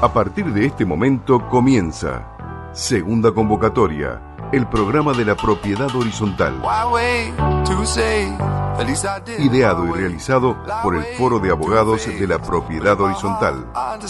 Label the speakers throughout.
Speaker 1: A partir de este momento comienza Segunda Convocatoria, el programa de la propiedad horizontal. Ideado y realizado por el Foro de Abogados de la Propiedad Horizontal.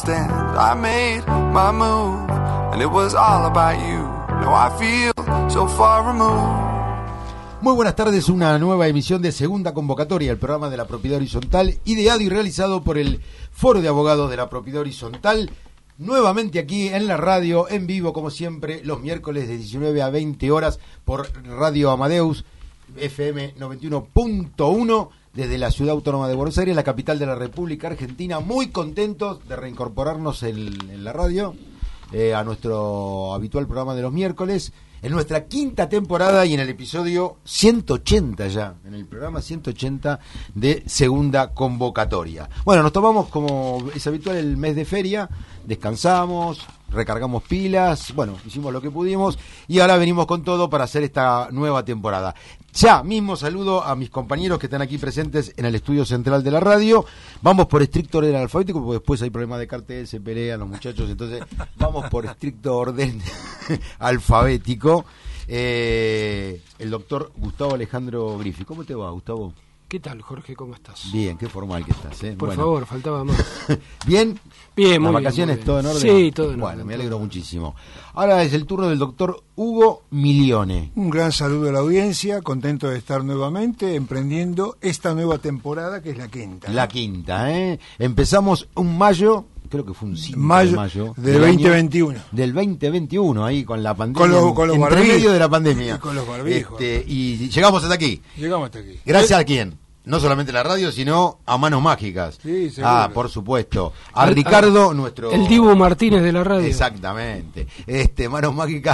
Speaker 2: Muy buenas tardes, una nueva emisión de Segunda Convocatoria, el programa de la propiedad horizontal, ideado y realizado por el Foro de Abogados de la Propiedad Horizontal. Nuevamente aquí en la radio, en vivo como siempre, los miércoles de 19 a 20 horas por Radio Amadeus, FM 91.1, desde la Ciudad Autónoma de Buenos Aires, la capital de la República Argentina. Muy contentos de reincorporarnos en la radio, a nuestro habitual programa de los miércoles, en nuestra quinta temporada y en el episodio 180 ya, en el programa 180 de Segunda Convocatoria. Bueno, nos tomamos, como es habitual, el mes de feria, descansamos, recargamos pilas, bueno, hicimos lo que pudimos y ahora venimos con todo para hacer esta nueva temporada. Ya mismo saludo a mis compañeros que están aquí presentes en el estudio central de la radio. Vamos por estricto orden alfabético, porque después hay problemas de cartel, se pelean los muchachos, entonces vamos por estricto orden alfabético. El doctor Gustavo Alejandro Griffi. ¿Cómo te va, Gustavo?
Speaker 3: ¿Qué tal, Jorge? ¿Cómo estás?
Speaker 2: Bien, qué formal que estás, ¿eh?
Speaker 3: Por favor, faltaba más.
Speaker 2: ¿Bien?
Speaker 3: Bien, muy
Speaker 2: ¿Las vacaciones
Speaker 3: bien.
Speaker 2: todo en orden?
Speaker 3: Sí, todo en orden.
Speaker 2: Bueno, me alegro muchísimo. Ahora es el turno del doctor Hugo Milione.
Speaker 4: Un gran saludo a la audiencia, contento de estar nuevamente emprendiendo esta nueva temporada que es la quinta.
Speaker 2: La quinta, ¿eh? Empezamos un mayo, creo que fue un 5 de mayo
Speaker 4: del 2021.
Speaker 2: Del 2021, ahí con la pandemia.
Speaker 4: Con los
Speaker 2: entre
Speaker 4: barbijos.
Speaker 2: medio de la pandemia.
Speaker 4: Con los barbijos.
Speaker 2: Y llegamos hasta aquí.
Speaker 4: Llegamos hasta aquí.
Speaker 2: Gracias a quién. No solamente la radio, sino a Manos Mágicas.
Speaker 4: Sí, seguro.
Speaker 2: Ah, por supuesto. A Ricardo, nuestro...
Speaker 3: El Dibu Martínez de la radio.
Speaker 2: Exactamente. Manos Mágicas.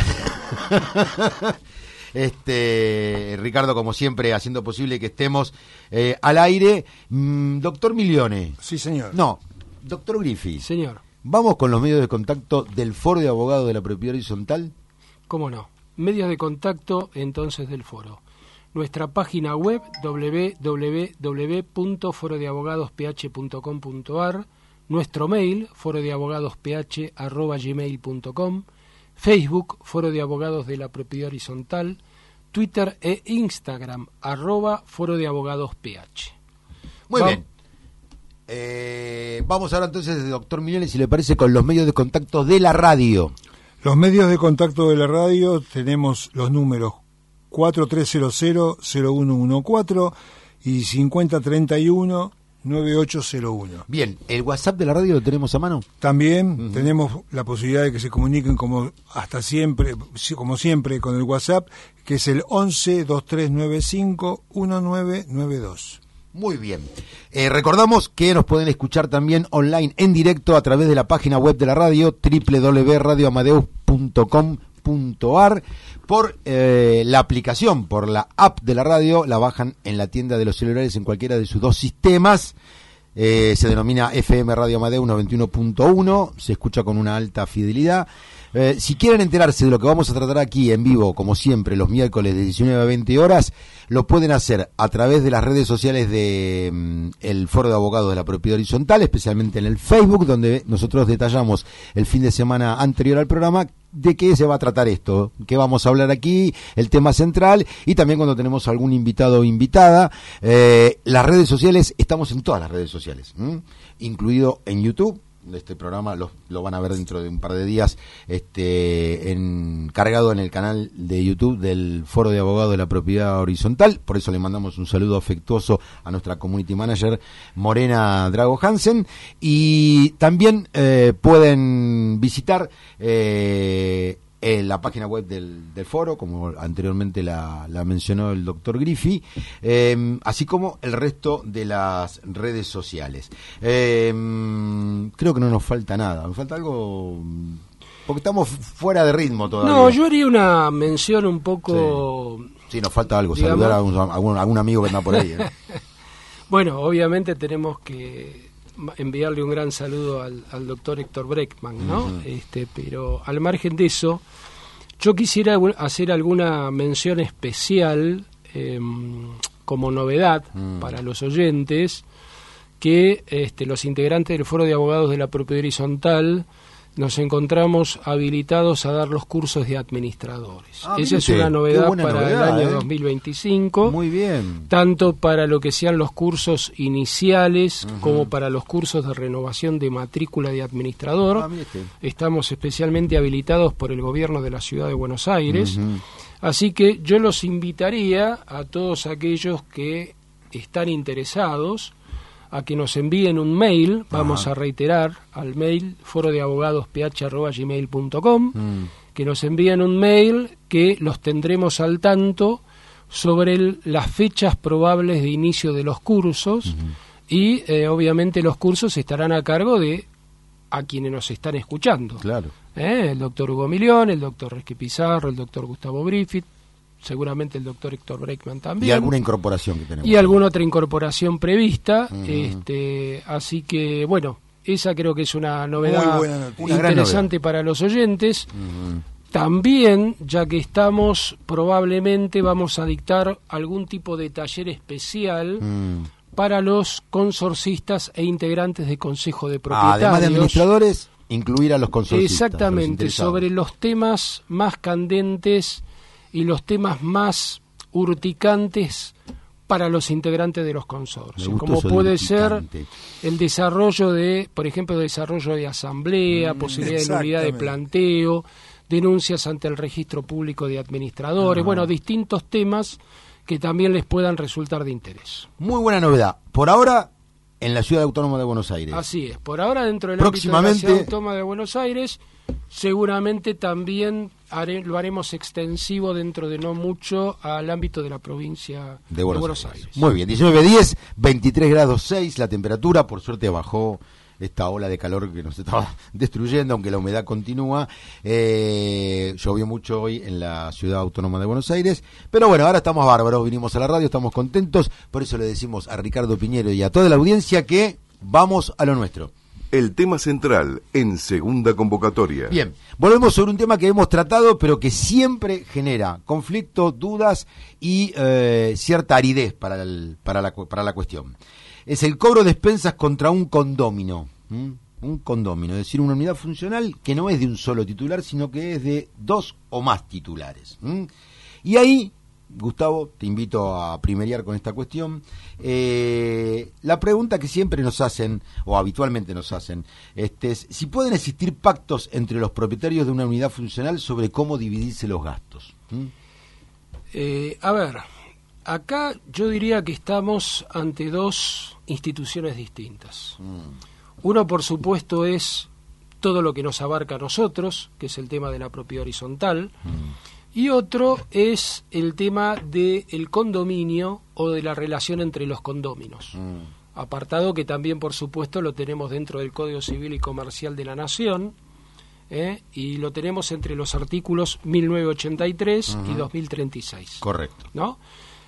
Speaker 2: Ricardo, como siempre, haciendo posible que estemos al aire. Doctor Milione.
Speaker 4: Sí, señor.
Speaker 2: No, doctor Griffi.
Speaker 3: Señor.
Speaker 2: Vamos con los medios de contacto del Foro de Abogados de la Propiedad Horizontal.
Speaker 3: ¿Cómo no? Medios de contacto, entonces, del foro. Nuestra página web www.forodeabogadosph.com.ar, nuestro mail forodeabogadosph@gmail.com, Facebook Foro de Abogados de la Propiedad Horizontal, Twitter e Instagram @forodeabogadosph.
Speaker 2: Muy bien. Vamos ahora entonces, doctor Milione, si le parece, con los medios de contacto de la radio.
Speaker 4: Los medios de contacto de la radio tenemos los números 4300-0114 y 5031-9801.
Speaker 2: Bien, ¿el WhatsApp de la radio lo tenemos a mano?
Speaker 4: También tenemos la posibilidad de que se comuniquen como siempre con el WhatsApp, que es el 11-2395-1992.
Speaker 2: Muy bien. Recordamos que nos pueden escuchar también online en directo a través de la página web de la radio, www.radioamadeus.com.ar, por la aplicación, por la app de la radio. La bajan en la tienda de los celulares en cualquiera de sus dos sistemas. Se denomina FM Radio Amadeus 91.1, se escucha con una alta fidelidad. Si quieren enterarse de lo que vamos a tratar aquí en vivo, como siempre, los miércoles de 19 a 20 horas, lo pueden hacer a través de las redes sociales de el Foro de Abogados de la Propiedad Horizontal, especialmente en el Facebook, donde nosotros detallamos el fin de semana anterior al programa de qué se va a tratar esto, qué vamos a hablar aquí, el tema central, y también cuando tenemos algún invitado o invitada. Las redes sociales, estamos en todas las redes sociales, incluido en YouTube. Este programa lo van a ver dentro de un par de días, cargado en el canal de YouTube del Foro de Abogados de la Propiedad Horizontal. Por eso le mandamos un saludo afectuoso a nuestra community manager Morena Drago Hansen. Y también pueden visitar la página web del foro, como anteriormente la mencionó el doctor Griffi, así como el resto de las redes sociales. Creo que no nos falta nada. ¿Nos falta algo? Porque estamos fuera de ritmo todavía.
Speaker 3: No, yo haría una mención un poco...
Speaker 2: Sí, nos falta algo,
Speaker 3: digamos,
Speaker 2: saludar a algún amigo que anda por ahí.
Speaker 3: Bueno, obviamente tenemos que enviarle un gran saludo al doctor Héctor Breckman, ¿no? Pero al margen de eso, yo quisiera hacer alguna mención especial como novedad para los oyentes, que los integrantes del Foro de Abogados de la Propiedad Horizontal nos encontramos habilitados a dar los cursos de administradores. Esa es
Speaker 2: mire,
Speaker 3: una novedad para
Speaker 2: novedad,
Speaker 3: el año 2025.
Speaker 2: Muy bien.
Speaker 3: Tanto para lo que sean los cursos iniciales como para los cursos de renovación de matrícula de administrador. Estamos especialmente habilitados por el gobierno de la Ciudad de Buenos Aires. Así que yo los invitaría a todos aquellos que están interesados a que nos envíen un mail. Vamos a reiterar al mail forodeabogadosph@gmail.com, que nos envíen un mail que los tendremos al tanto sobre las fechas probables de inicio de los cursos y obviamente los cursos estarán a cargo de a quienes nos están escuchando.
Speaker 2: Claro.
Speaker 3: El doctor Hugo Milión, el doctor Resque Pizarro, el doctor Gustavo Griffith, seguramente el doctor Héctor Breckman también.
Speaker 2: Y alguna incorporación que tenemos.
Speaker 3: Y alguna otra incorporación prevista. Así que, bueno, esa creo que es una novedad interesante para los oyentes. También, ya que estamos, probablemente vamos a dictar algún tipo de taller especial para los consorcistas e integrantes de Consejo de Propietarios.
Speaker 2: Además de administradores, incluir a los consorcistas.
Speaker 3: Exactamente, sobre los temas más candentes y los temas más urticantes para los integrantes de los consorcios, como puede ser el desarrollo de, por ejemplo, desarrollo de asamblea, posibilidad de nulidad de planteo, denuncias ante el registro público de administradores, bueno, distintos temas que también les puedan resultar de interés.
Speaker 2: Muy buena novedad. Por ahora, en la Ciudad Autónoma de Buenos Aires.
Speaker 3: Así es. Por ahora, dentro del ámbito de la Ciudad Autónoma de Buenos Aires, seguramente también lo haremos extensivo dentro de no mucho al ámbito de la provincia de Buenos Aires.
Speaker 2: Muy bien, 19:10, 23 grados 6 la temperatura, por suerte bajó esta ola de calor que nos estaba destruyendo, aunque la humedad continúa. Llovió mucho hoy en la Ciudad Autónoma de Buenos Aires, pero bueno, ahora estamos bárbaros, vinimos a la radio, estamos contentos, por eso le decimos a Ricardo Piñero y a toda la audiencia que vamos a lo nuestro.
Speaker 1: El tema central en segunda convocatoria.
Speaker 2: Bien, volvemos sobre un tema que hemos tratado, pero que siempre genera conflicto, dudas y cierta aridez para la cuestión. Es el cobro de expensas contra un condómino. Un condómino, es decir, una unidad funcional que no es de un solo titular, sino que es de 2 o más titulares. Y ahí, Gustavo, te invito a primerear con esta cuestión. La pregunta que siempre nos hacen, o habitualmente nos hacen, es si pueden existir pactos entre los propietarios de una unidad funcional sobre cómo dividirse los gastos.
Speaker 3: A ver, acá yo diría que estamos ante dos instituciones distintas. Uno, por supuesto, es todo lo que nos abarca a nosotros, que es el tema de la propiedad horizontal. Y otro es el tema del condominio o de la relación entre los condóminos. Apartado que también, por supuesto, lo tenemos dentro del Código Civil y Comercial de la Nación, y lo tenemos entre los artículos 1983 y 2036.
Speaker 2: Correcto.
Speaker 3: ¿No?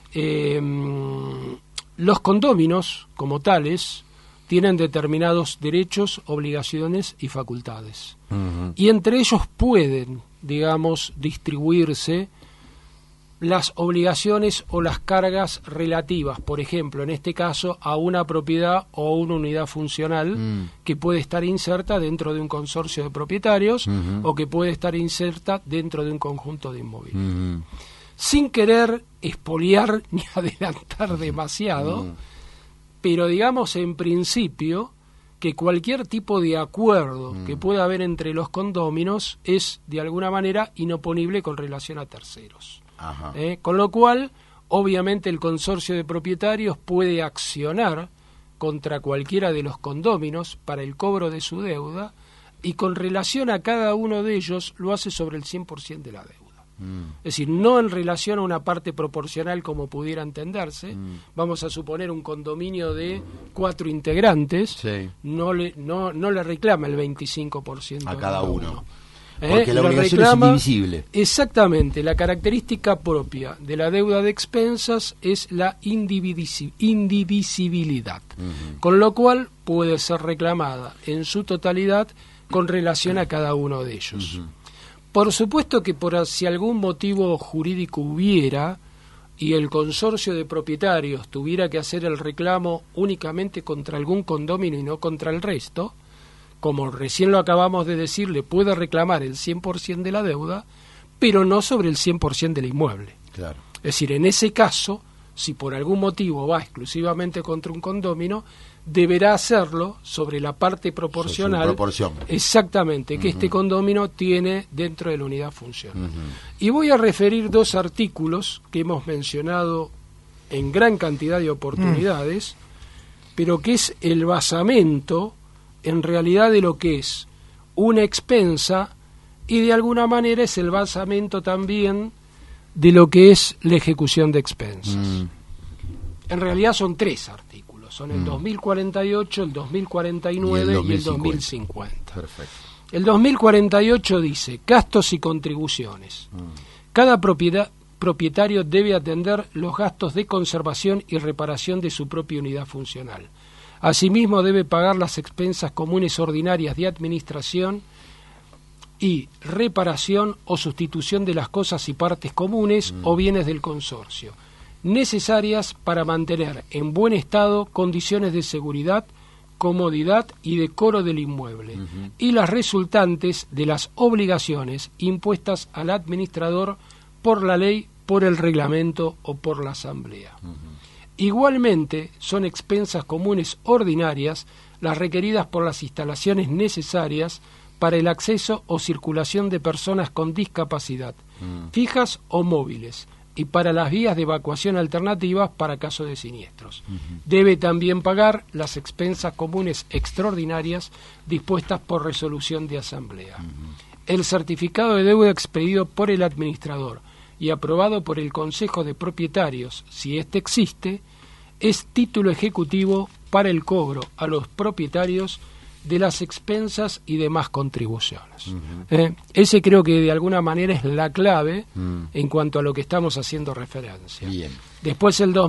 Speaker 3: Los condóminos, como tales, tienen determinados derechos, obligaciones y facultades. Y entre ellos pueden, digamos, distribuirse las obligaciones o las cargas relativas, por ejemplo, en este caso, a una propiedad o una unidad funcional que puede estar inserta dentro de un consorcio de propietarios o que puede estar inserta dentro de un conjunto de inmobiliarios. Sin querer expoliar ni adelantar demasiado, pero digamos en principio que cualquier tipo de acuerdo que pueda haber entre los condóminos es de alguna manera inoponible con relación a terceros. Con lo cual, obviamente el consorcio de propietarios puede accionar contra cualquiera de los condóminos para el cobro de su deuda y con relación a cada uno de ellos lo hace sobre el 100% de la deuda. Es decir, no en relación a una parte proporcional como pudiera entenderse. Vamos a suponer un condominio de 4 integrantes, no le reclama el 25%
Speaker 2: a cada uno.
Speaker 3: Porque
Speaker 2: la obligación es indivisible.
Speaker 3: Exactamente, la característica propia de la deuda de expensas es la indivisibilidad, con lo cual puede ser reclamada en su totalidad con relación a cada uno de ellos. Por supuesto que si algún motivo jurídico hubiera y el consorcio de propietarios tuviera que hacer el reclamo únicamente contra algún condominio y no contra el resto, como recién lo acabamos de decir, le puede reclamar el 100% de la deuda, pero no sobre el 100% del inmueble.
Speaker 2: Claro.
Speaker 3: Es decir, en ese caso, si por algún motivo va exclusivamente contra un condomino, deberá hacerlo sobre la parte proporcional.
Speaker 2: Proporción.
Speaker 3: Exactamente, que este condomino tiene dentro de la unidad funcional. Y voy a referir 2 artículos que hemos mencionado en gran cantidad de oportunidades, pero que es el basamento en realidad de lo que es una expensa y de alguna manera es el basamento también de lo que es la ejecución de expensas. En realidad son 3 artículos, son el 2048, el 2049 y el 2050.
Speaker 2: Perfecto.
Speaker 3: El 2048 dice, gastos y contribuciones. Cada propietario debe atender los gastos de conservación y reparación de su propia unidad funcional. Asimismo, debe pagar las expensas comunes ordinarias de administración y reparación o sustitución de las cosas y partes comunes o bienes del consorcio, necesarias para mantener en buen estado condiciones de seguridad, comodidad y decoro del inmueble, y las resultantes de las obligaciones impuestas al administrador por la ley, por el reglamento o por la asamblea. Igualmente, son expensas comunes ordinarias las requeridas por las instalaciones necesarias para el acceso o circulación de personas con discapacidad, fijas o móviles, y para las vías de evacuación alternativas para caso de siniestros. Debe también pagar las expensas comunes extraordinarias dispuestas por resolución de asamblea. El certificado de deuda expedido por el administrador y aprobado por el Consejo de Propietarios, si éste existe, es título ejecutivo para el cobro a los propietarios de las expensas y demás contribuciones. Ese creo que de alguna manera es la clave en cuanto a lo que estamos haciendo referencia.
Speaker 2: Bien.
Speaker 3: Después el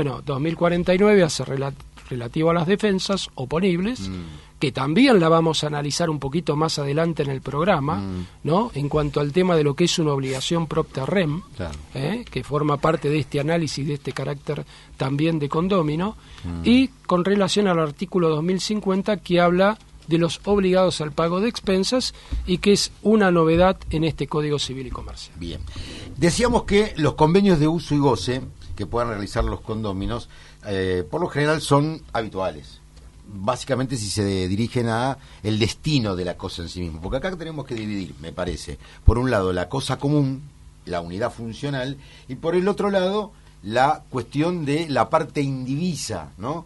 Speaker 3: 2049 hace relativo a las defensas oponibles, que también la vamos a analizar un poquito más adelante en el programa, ¿no? En cuanto al tema de lo que es una obligación propter rem,
Speaker 2: Claro.
Speaker 3: que forma parte de este análisis, de este carácter también de condomino, y con relación al artículo 2050 que habla de los obligados al pago de expensas y que es una novedad en este Código Civil y Comercial.
Speaker 2: Bien. Decíamos que los convenios de uso y goce que puedan realizar los condóminos, por lo general son habituales. Básicamente si se dirigen a el destino de la cosa en sí mismo. Porque acá tenemos que dividir, me parece, por un lado la cosa común, la unidad funcional, y por el otro lado la cuestión de la parte indivisa, ¿no?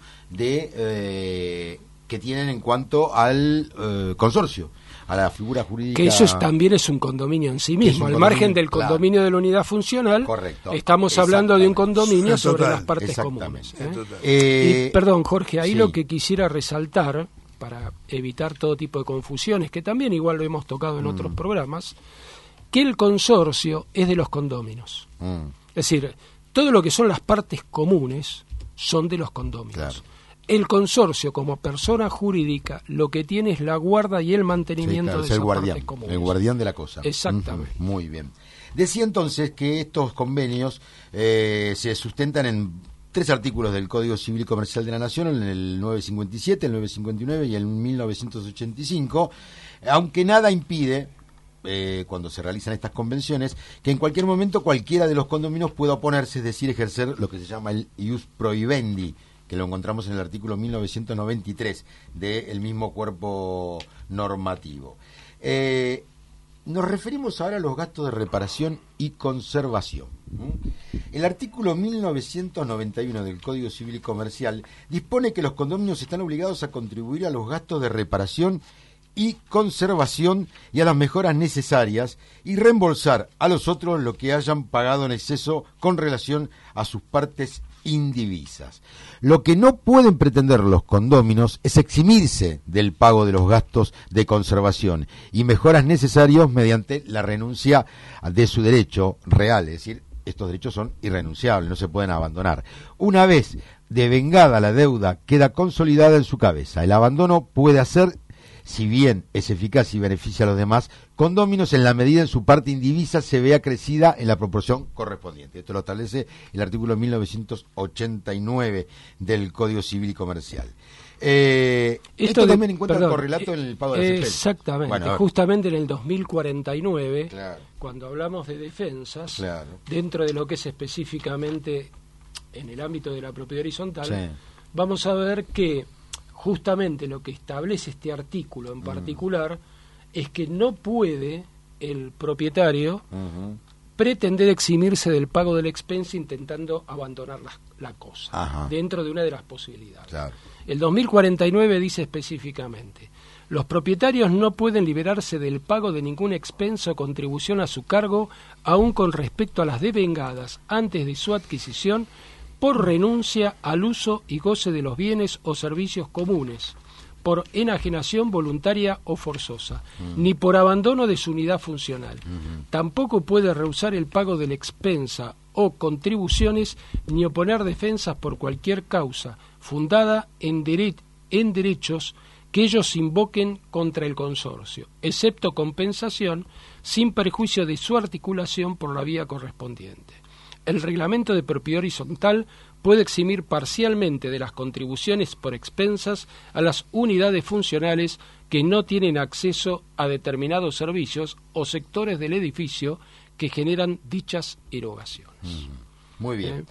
Speaker 2: De que tienen en cuanto al consorcio, a la figura jurídica.
Speaker 3: Que eso también es un condominio en sí mismo. Al margen del condominio de la unidad funcional,
Speaker 2: correcto,
Speaker 3: estamos hablando de un condominio sobre las partes comunes. Y, perdón, Jorge, ahí lo que quisiera resaltar, para evitar todo tipo de confusiones, que también igual lo hemos tocado en otros programas, que el consorcio es de los condóminos. Es decir, todo lo que son las partes comunes son de los condóminos.
Speaker 2: Claro.
Speaker 3: El consorcio, como persona jurídica, lo que tiene es la guarda y el mantenimiento de esas partes comunes.
Speaker 2: El guardián de la cosa.
Speaker 3: Exactamente.
Speaker 2: Muy bien. Decía entonces que estos convenios se sustentan en 3 artículos del Código Civil y Comercial de la Nación, en el 957, el 959 y el 1985, aunque nada impide, cuando se realizan estas convenciones, que en cualquier momento cualquiera de los condóminos pueda oponerse, es decir, ejercer lo que se llama el ius prohibendi, que lo encontramos en el artículo 1993 del mismo cuerpo normativo. Nos referimos ahora a los gastos de reparación y conservación. El artículo 1991 del Código Civil y Comercial dispone que los condominios están obligados a contribuir a los gastos de reparación y conservación y a las mejoras necesarias y reembolsar a los otros lo que hayan pagado en exceso con relación a sus partes indivisas. Lo que no pueden pretender los condóminos es eximirse del pago de los gastos de conservación y mejoras necesarios mediante la renuncia de su derecho real, es decir, estos derechos son irrenunciables, no se pueden abandonar. Una vez devengada la deuda, queda consolidada en su cabeza. El abandono puede hacer, si bien es eficaz y beneficia a los demás, condóminos en la medida en su parte indivisa se vea crecida en la proporción correspondiente. Esto lo establece el artículo 1989 del Código Civil y Comercial. Esto también encuentra el correlato en el pago de las expensas.
Speaker 3: Exactamente,
Speaker 2: Bueno,
Speaker 3: justamente en el 2049,
Speaker 2: claro,
Speaker 3: cuando hablamos de defensas,
Speaker 2: claro,
Speaker 3: dentro de lo que es específicamente en el ámbito de la propiedad horizontal,
Speaker 2: sí,
Speaker 3: vamos a ver que justamente lo que establece este artículo en particular es que no puede el propietario pretender eximirse del pago de la expensa intentando abandonar la cosa,
Speaker 2: ajá,
Speaker 3: dentro de una de las posibilidades.
Speaker 2: claro.
Speaker 3: El 2049 dice específicamente: los propietarios no pueden liberarse del pago de ninguna expensa o contribución a su cargo, aun con respecto a las devengadas antes de su adquisición, por renuncia al uso y goce de los bienes o servicios comunes, por enajenación voluntaria o forzosa, ni por abandono de su unidad funcional. Tampoco puede rehusar el pago de la expensa o contribuciones, ni oponer defensas por cualquier causa fundada en derechos que ellos invoquen contra el consorcio, excepto compensación, sin perjuicio de su articulación por la vía correspondiente. El reglamento de propiedad horizontal puede eximir parcialmente de las contribuciones por expensas a las unidades funcionales que no tienen acceso a determinados servicios o sectores del edificio que generan dichas erogaciones.
Speaker 2: Muy bien.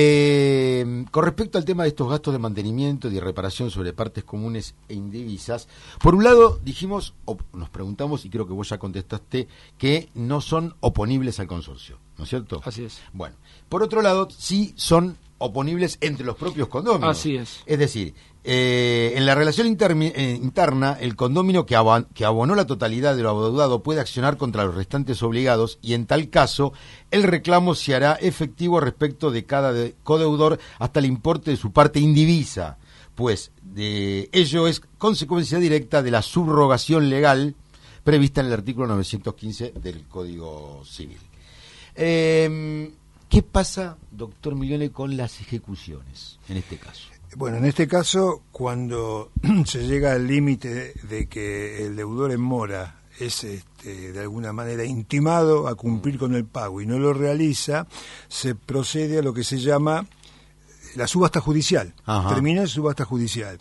Speaker 2: Con respecto al tema de estos gastos de mantenimiento y de reparación sobre partes comunes e indivisas, por un lado dijimos, o nos preguntamos, y creo que vos ya contestaste, que no son oponibles al consorcio, ¿no es cierto?
Speaker 3: Así es.
Speaker 2: Bueno, por otro lado, sí son oponibles entre los propios condóminos.
Speaker 3: Así es.
Speaker 2: Es decir, en la relación interna, el condómino que abonó la totalidad de lo adeudado puede accionar contra los restantes obligados, y en tal caso el reclamo se hará efectivo respecto de cada codeudor hasta el importe de su parte indivisa, pues de ello es consecuencia directa de la subrogación legal prevista en el artículo 915 del Código Civil. ¿Qué pasa, doctor Milione, con las ejecuciones en este caso?
Speaker 4: Bueno, en este caso, cuando se llega al límite de que el deudor en mora es de alguna manera intimado a cumplir con el pago y no lo realiza, se procede a lo que se llama la subasta judicial.
Speaker 2: Ajá.
Speaker 4: Termina en subasta judicial.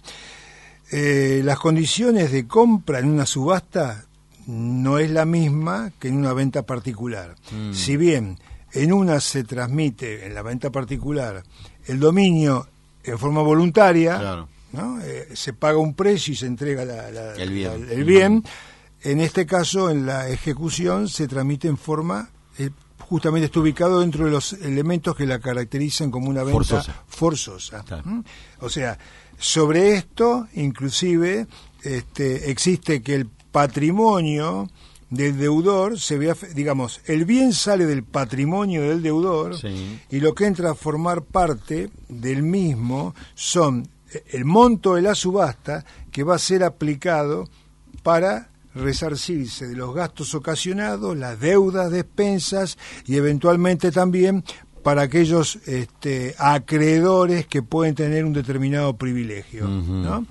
Speaker 4: Las condiciones de compra en una subasta no es la misma que en una venta particular. Si bien en una se transmite, en la venta particular, el dominio en forma voluntaria,
Speaker 2: Claro.
Speaker 4: ¿no? Se paga un precio y se entrega
Speaker 2: El bien.
Speaker 4: el bien. En este caso, en la ejecución, se transmite en forma, justamente está ubicado dentro de los elementos que la caracterizan como una venta forzosa.
Speaker 2: Claro.
Speaker 4: O sea, sobre esto, inclusive, existe que el patrimonio del deudor se vea, digamos, el bien sale del patrimonio del deudor,
Speaker 2: Sí.
Speaker 4: y lo que entra a formar parte del mismo son el monto de la subasta que va a ser aplicado para resarcirse de los gastos ocasionados, las deudas de expensas y eventualmente también para aquellos acreedores que pueden tener un determinado privilegio, ¿no?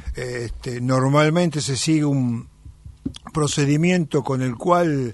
Speaker 4: Normalmente se sigue un procedimiento con el cual,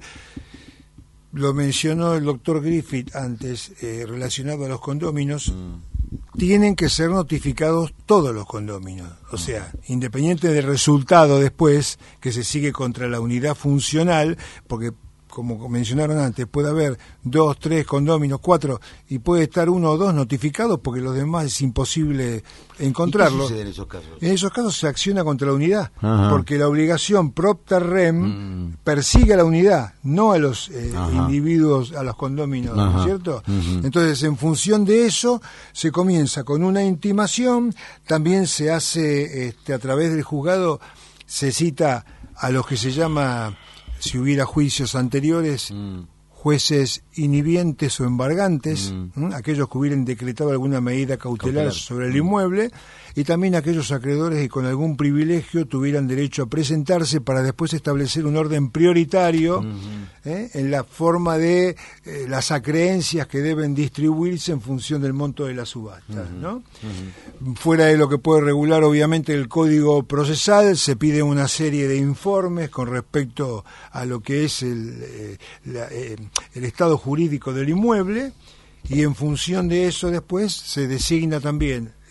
Speaker 4: lo mencionó el doctor Griffith antes, relacionado a los condóminos, tienen que ser notificados todos los condóminos, o sea, independiente del resultado después que se sigue contra la unidad funcional, porque como mencionaron antes, puede haber 2, 3 condóminos, 4, y puede estar 1 o 2 notificados porque los demás es imposible encontrarlos.
Speaker 2: ¿Y qué sucede en esos casos?
Speaker 4: En esos casos se acciona contra la unidad,
Speaker 2: Ajá.
Speaker 4: porque la obligación propter rem persigue a la unidad, no a los individuos, a los condóminos, ¿no es cierto? Entonces, en función de eso, se comienza con una intimación, también se hace, a través del juzgado, se cita a los que se llama, si hubiera juicios anteriores, jueces inhibientes o embargantes, aquellos que hubieran decretado alguna medida cautelar sobre el inmueble, y también aquellos acreedores que con algún privilegio tuvieran derecho a presentarse para después establecer un orden prioritario en la forma de las acreencias que deben distribuirse en función del monto de la subasta, ¿no? Fuera de lo que puede regular obviamente el Código Procesal, se pide una serie de informes con respecto a lo que es el estado jurídico del inmueble, y en función de eso después se designa también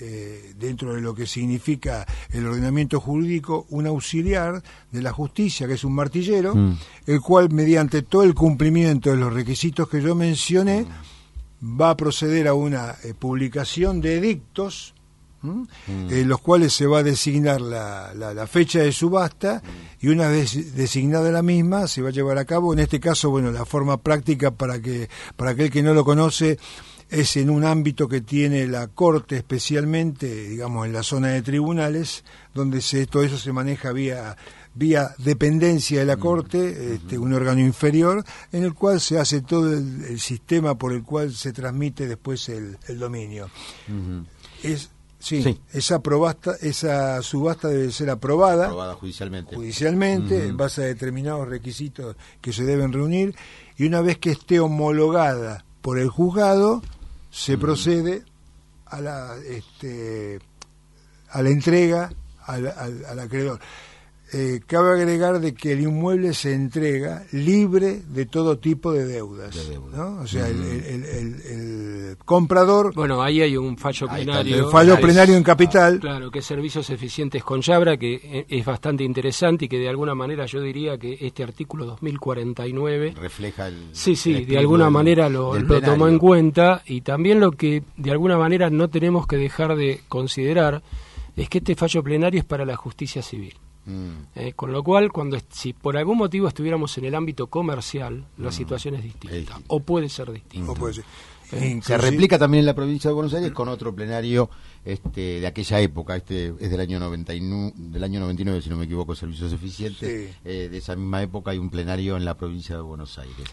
Speaker 4: dentro de lo que significa el ordenamiento jurídico, un auxiliar de la justicia, que es un martillero, el cual, mediante todo el cumplimiento de los requisitos que yo mencioné, va a proceder a una publicación de edictos, en los cuales se va a designar la fecha de subasta, y una vez designada la misma se va a llevar a cabo. En este caso, bueno, la forma práctica para aquel que no lo conoce es en un ámbito que tiene la Corte, especialmente, digamos, en la zona de tribunales, donde todo eso se maneja vía dependencia de la Corte, un órgano inferior, en el cual se hace todo el sistema por el cual se transmite después el dominio. Sí, esa subasta debe ser aprobada judicialmente en base a determinados requisitos que se deben reunir, y una vez que esté homologada por el juzgado, se procede a la entrega al acreedor. Cabe agregar de que el inmueble se entrega libre de todo tipo de deudas, ¿no? O sea, el comprador...
Speaker 3: Bueno, ahí hay un fallo plenario.
Speaker 4: El fallo plenario en capital.
Speaker 3: Claro, que es Servicios Eficientes con Yabra, que es bastante interesante y que de alguna manera yo diría que este artículo 2049...
Speaker 2: refleja el...
Speaker 3: Sí, de alguna manera lo tomó en cuenta, y también lo que de alguna manera no tenemos que dejar de considerar es que este fallo plenario es para la justicia civil. Con lo cual, si por algún motivo estuviéramos en el ámbito comercial, la situación es distinta, o puede ser distinta.
Speaker 2: Se replica también en la provincia de Buenos Aires con otro plenario de aquella época, es del año 99, si no me equivoco, Servicios Eficientes, de esa misma época hay un plenario en la provincia de Buenos Aires.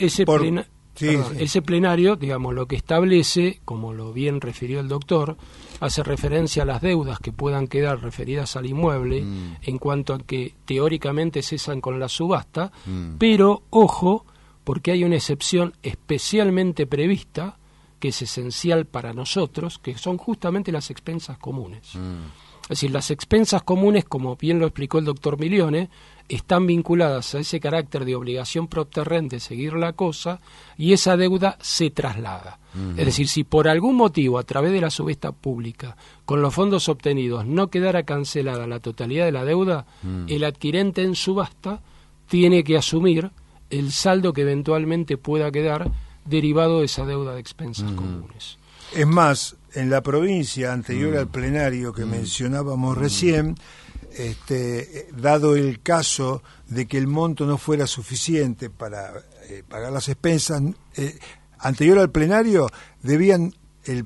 Speaker 2: Ese plenario, digamos, lo que establece, como lo bien refirió el doctor, hace referencia a las deudas que puedan quedar referidas al inmueble en cuanto a que teóricamente cesan con la subasta, pero ojo, porque hay una excepción especialmente prevista que es esencial para nosotros, que son justamente las expensas comunes. Es decir, las expensas comunes, como bien lo explicó el doctor Milione, están vinculadas a ese carácter de obligación propter rent de seguir la cosa, y esa deuda se traslada. Es decir, si por algún motivo, a través de la subasta pública, con los fondos obtenidos, no quedara cancelada la totalidad de la deuda, el adquirente en subasta tiene que asumir el saldo que eventualmente pueda quedar derivado de esa deuda de expensas comunes.
Speaker 4: Es más, en la provincia anterior al plenario que mencionábamos recién, dado el caso de que el monto no fuera suficiente para pagar las expensas, anterior al plenario debían el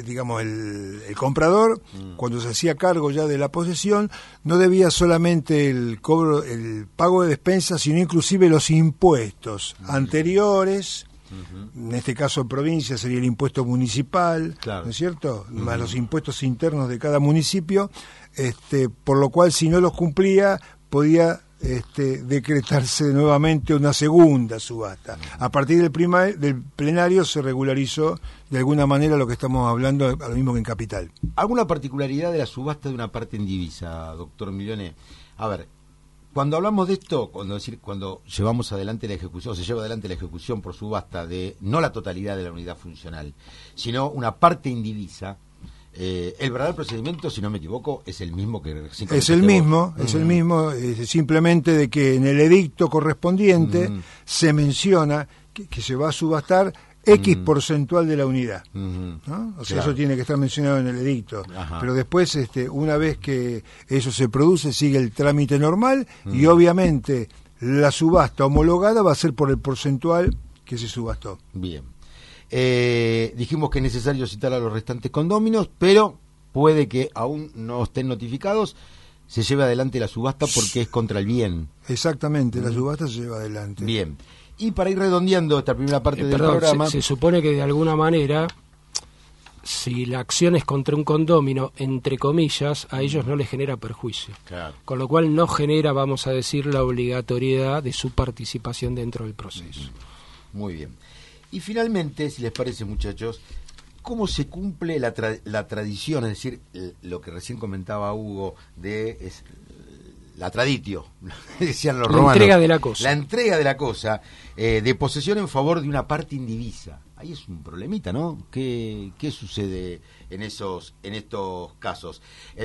Speaker 4: comprador, cuando se hacía cargo ya de la posesión, no debía solamente el pago de despensas, sino inclusive los impuestos anteriores. En este caso en provincia sería el impuesto municipal, claro, ¿no es cierto? Más los impuestos internos de cada municipio, por lo cual si no los cumplía podía decretarse nuevamente una segunda subasta. A partir del plenario se regularizó de alguna manera lo que estamos hablando, a lo mismo que en capital.
Speaker 2: ¿Alguna particularidad de la subasta de una parte en divisa, doctor Milione? A ver, cuando hablamos de esto, cuando llevamos adelante la ejecución, o se lleva adelante la ejecución por subasta de no la totalidad de la unidad funcional, sino una parte indivisa, el verdadero procedimiento, si no me equivoco, es el mismo que recién
Speaker 4: es el mismo, simplemente de que en el edicto correspondiente se menciona que se va a subastar X porcentual de la unidad, ¿no? O sea, claro, eso tiene que estar mencionado en el edicto. Ajá. Pero después, una vez que eso se produce, sigue el trámite normal y obviamente la subasta homologada va a ser por el porcentual que se subastó.
Speaker 2: Bien. Dijimos que es necesario citar a los restantes condóminos, pero puede que aún no estén notificados, se lleve adelante la subasta porque es contra el bien.
Speaker 4: Exactamente, la subasta se lleva adelante.
Speaker 2: Bien. Y para ir redondeando esta primera parte del programa...
Speaker 3: Se supone que de alguna manera, si la acción es contra un condómino, entre comillas, a ellos no les genera perjuicio. Claro. Con lo cual no genera, vamos a decir, la obligatoriedad de su participación dentro del proceso.
Speaker 2: Muy bien. Y finalmente, si les parece, muchachos, ¿cómo se cumple la tradición? Es decir, lo que recién comentaba Hugo de... la traditio, decían los romanos.
Speaker 3: La entrega de la cosa.
Speaker 2: La entrega de la cosa, de posesión en favor de una parte indivisa. ahí es un problemita, ¿no? ¿Qué sucede en estos casos?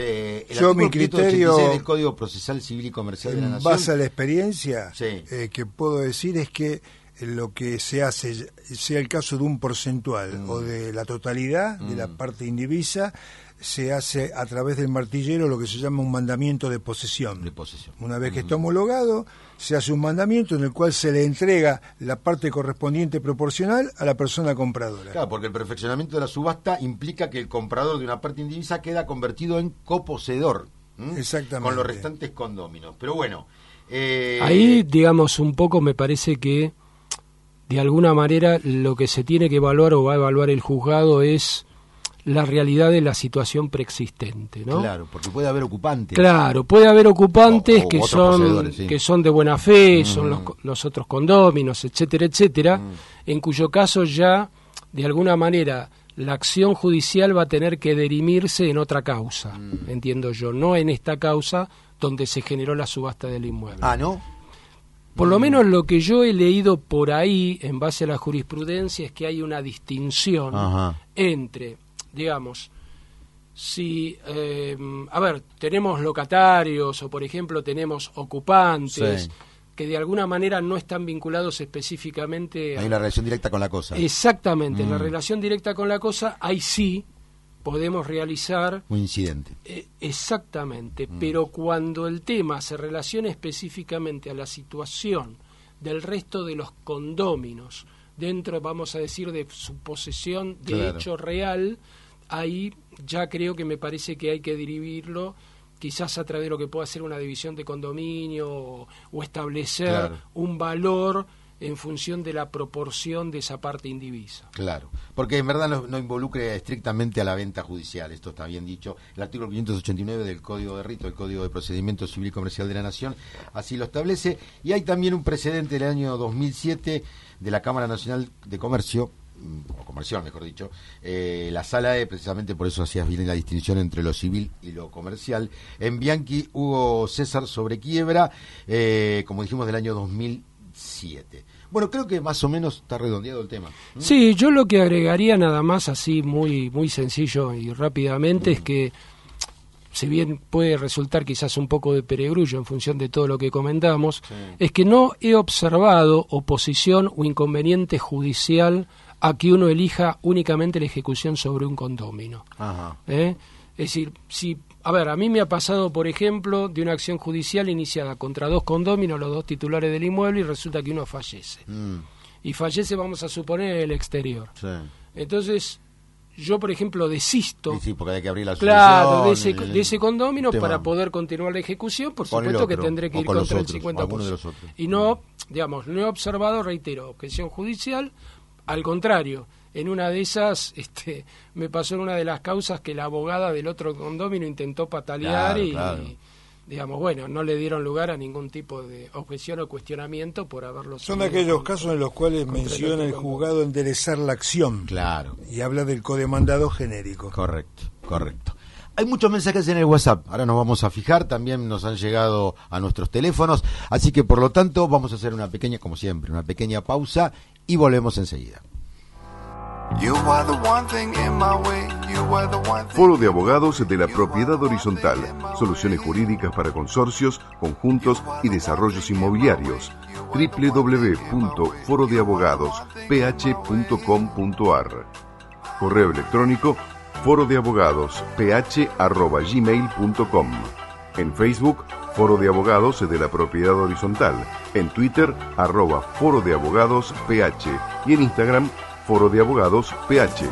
Speaker 4: Yo mi criterio
Speaker 2: del Código Procesal Civil y Comercial de la Nación,
Speaker 4: en base a la experiencia,
Speaker 2: sí,
Speaker 4: que puedo decir es que lo que se hace, sea el caso de un porcentual o de la totalidad de la parte indivisa, se hace a través del martillero lo que se llama un mandamiento de posesión. Una vez que está homologado, se hace un mandamiento en el cual se le entrega la parte correspondiente proporcional a la persona compradora.
Speaker 2: Claro, porque el perfeccionamiento de la subasta implica que el comprador de una parte indivisa queda convertido en coposeedor.
Speaker 4: Exactamente.
Speaker 2: Con los restantes condóminos. Pero bueno...
Speaker 3: ahí, digamos, un poco me parece que, de alguna manera, lo que se tiene que evaluar o va a evaluar el juzgado es la realidad de la situación preexistente, ¿no?
Speaker 2: Claro, porque puede haber ocupantes.
Speaker 3: Claro, puede haber ocupantes
Speaker 2: sí,
Speaker 3: que son de buena fe, son los otros condóminos, etcétera, etcétera, en cuyo caso ya, de alguna manera, la acción judicial va a tener que dirimirse en otra causa, entiendo yo, no en esta causa donde se generó la subasta del inmueble.
Speaker 2: Ah, ¿no?
Speaker 3: Por lo menos lo que yo he leído por ahí, en base a la jurisprudencia, es que hay una distinción entre, digamos, si, tenemos locatarios o, por ejemplo, tenemos ocupantes que de alguna manera no están vinculados específicamente.
Speaker 2: Hay una relación directa con la cosa.
Speaker 3: Exactamente, la relación directa con la cosa, ahí sí podemos realizar
Speaker 2: un incidente.
Speaker 3: Exactamente, pero cuando el tema se relaciona específicamente a la situación del resto de los condóminos, dentro, vamos a decir, de su posesión de hecho real, ahí ya creo que me parece que hay que derivirlo quizás a través de lo que pueda ser una división de condominio o establecer un valor en función de la proporción de esa parte indivisa.
Speaker 2: Claro, porque en verdad no involucre estrictamente a la venta judicial, esto está bien dicho. El artículo 589 del Código de Rito, el Código de Procedimiento Civil y Comercial de la Nación, así lo establece. Y hay también un precedente del año 2007 de la Cámara Nacional de Comercio, o comercial mejor dicho, la Sala E, precisamente por eso hacías bien la distinción entre lo civil y lo comercial, en Bianchi Hugo César sobre quiebra, como dijimos, del año 2007. Bueno, creo que más o menos está redondeado el tema.
Speaker 3: Sí, yo lo que agregaría nada más así muy muy sencillo y rápidamente es que, si bien puede resultar quizás un poco de perogrullo en función de todo lo que comentamos, es que no he observado oposición o inconveniente judicial a que uno elija únicamente la ejecución sobre un condómino. Es decir, si a mí me ha pasado, por ejemplo, de una acción judicial iniciada contra dos condóminos, los dos titulares del inmueble, y resulta que uno fallece. Y fallece, vamos a suponer, en el exterior. Entonces, yo, por ejemplo, desisto
Speaker 2: porque hay que abrir la
Speaker 3: de ese condómino para poder continuar la ejecución. Por supuesto que tendré que ir contra el 50%. Y no, digamos, no he observado, reitero, objeción judicial. Al contrario, en una de esas me pasó en una de las causas que la abogada del otro condómino intentó patalear digamos, bueno, no le dieron lugar a ningún tipo de objeción o cuestionamiento por haberlo.
Speaker 4: Son aquellos casos en los cuales menciona el juzgado enderezar la acción. Y habla del codemandado genérico.
Speaker 2: Correcto. Hay muchos mensajes en el WhatsApp, ahora nos vamos a fijar, también nos han llegado a nuestros teléfonos, así que por lo tanto vamos a hacer una pequeña, como siempre, una pequeña pausa y volvemos enseguida.
Speaker 1: Foro de Abogados de la Propiedad Horizontal. Soluciones jurídicas para consorcios, conjuntos y desarrollos inmobiliarios. www.forodeabogadosph.com.ar. Correo electrónico forodeabogadosph@gmail.com. En Facebook, Foro de Abogados de la Propiedad Horizontal. En Twitter, @forodeabogadosph. Y en Instagram, Foro de Abogados PH.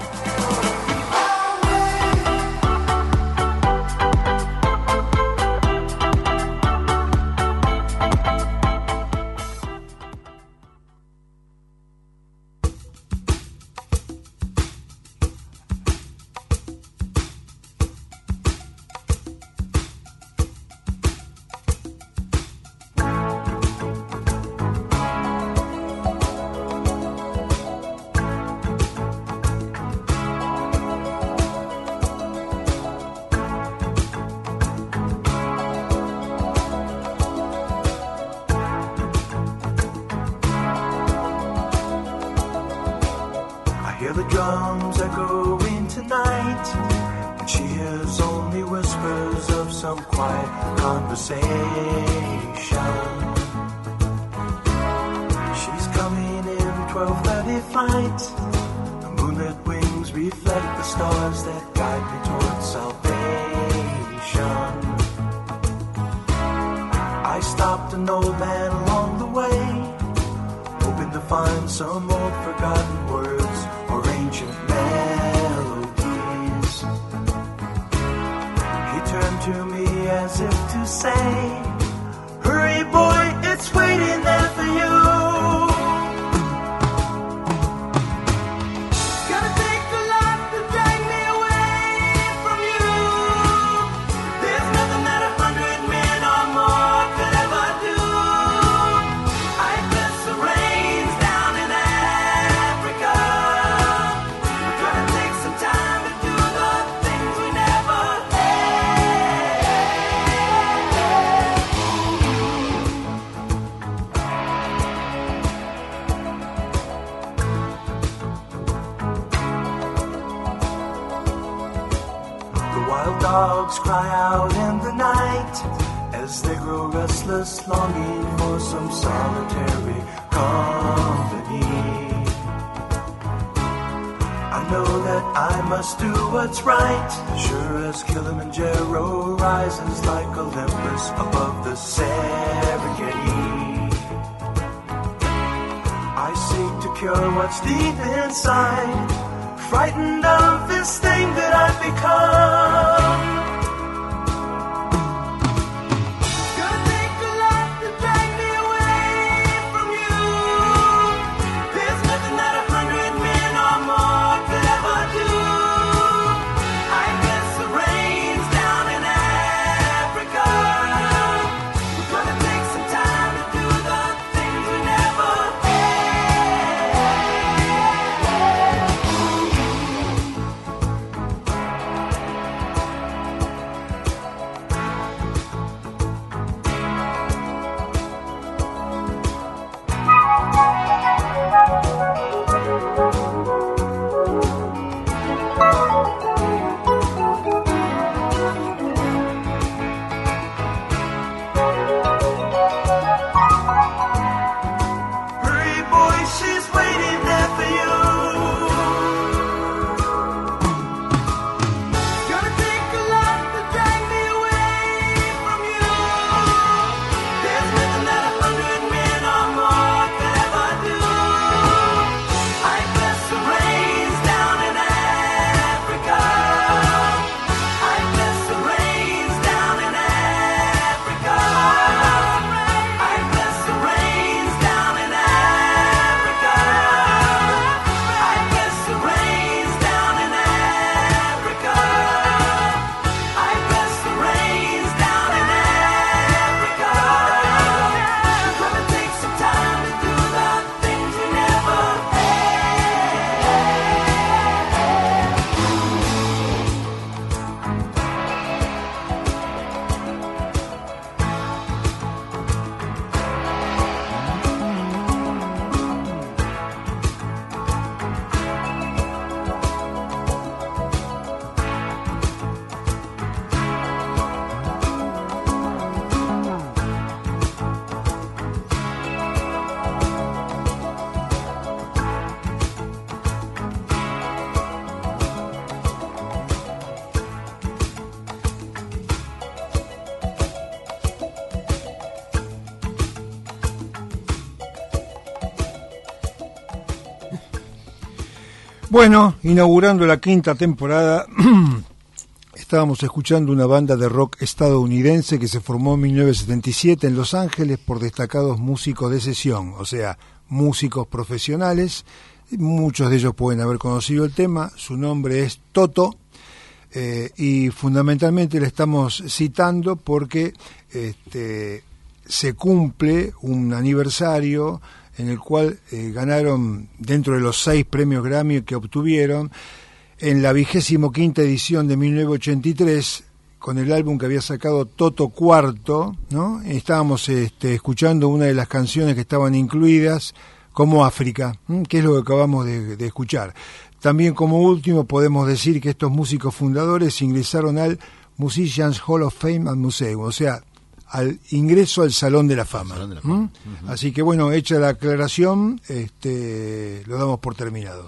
Speaker 5: drums echoing tonight, and she hears only whispers of some quiet conversation. She's coming in 12:30 flight. The moonlit wings reflect the stars that guide me towards salvation. I stopped an old man along the way, hoping to find some old forgotten words or ancient melodies. He turned to me as if to say, hurry boy, it's waiting there for you. Dogs cry out in the night as they grow restless, longing for some solitary company. I know that I must do what's right, sure as Kilimanjaro rises like Olympus above the Serengeti. I seek to cure what's deep inside, frightened of this thing that I've become. Gonna take a lot to drag me away from you. There's nothing that 100 men or more could ever do. I guess the rain's down in Africa. We're gonna take some time to do the things we never
Speaker 4: Bueno, inaugurando la 5ª temporada, estábamos escuchando una banda de rock estadounidense que se formó en 1977 en Los Ángeles por destacados músicos de sesión, o sea, músicos profesionales. Muchos de ellos pueden haber conocido el tema. Su nombre es Toto, y fundamentalmente le estamos citando porque se cumple un aniversario en el cual ganaron, dentro de los 6 premios Grammy que obtuvieron, en la 25ª edición de 1983, con el álbum que había sacado Toto IV, ¿no? Estábamos escuchando una de las canciones que estaban incluidas, como África, que es lo que acabamos de escuchar. También como último podemos decir que estos músicos fundadores ingresaron al Musicians Hall of Fame and Museum, o sea, al ingreso al Salón de la Fama.
Speaker 2: Salón de la Fama.
Speaker 4: Así que bueno, hecha la aclaración, lo damos por terminado.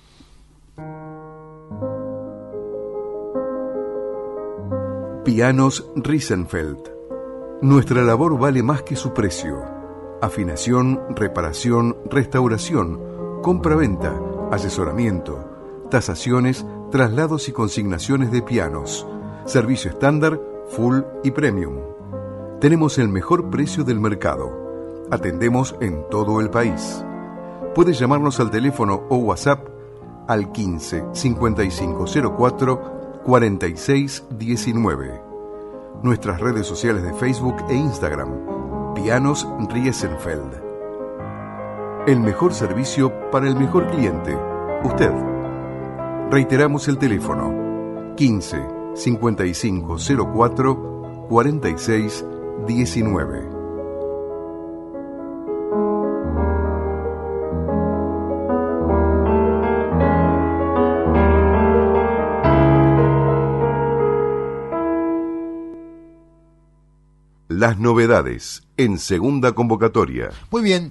Speaker 1: Pianos Riesenfeld. Nuestra labor vale más que su precio. Afinación, reparación, restauración, compra-venta, asesoramiento, tasaciones, traslados y consignaciones de pianos. Servicio estándar, full y premium. Tenemos el mejor precio del mercado. Atendemos en todo el país. Puedes llamarnos al teléfono o WhatsApp al 15 5504 46 19. Nuestras redes sociales de Facebook e Instagram, Pianos Riesenfeld. El mejor servicio para el mejor cliente, usted. Reiteramos el teléfono, 15 5504 46 19. Las novedades en segunda convocatoria.
Speaker 2: Muy bien,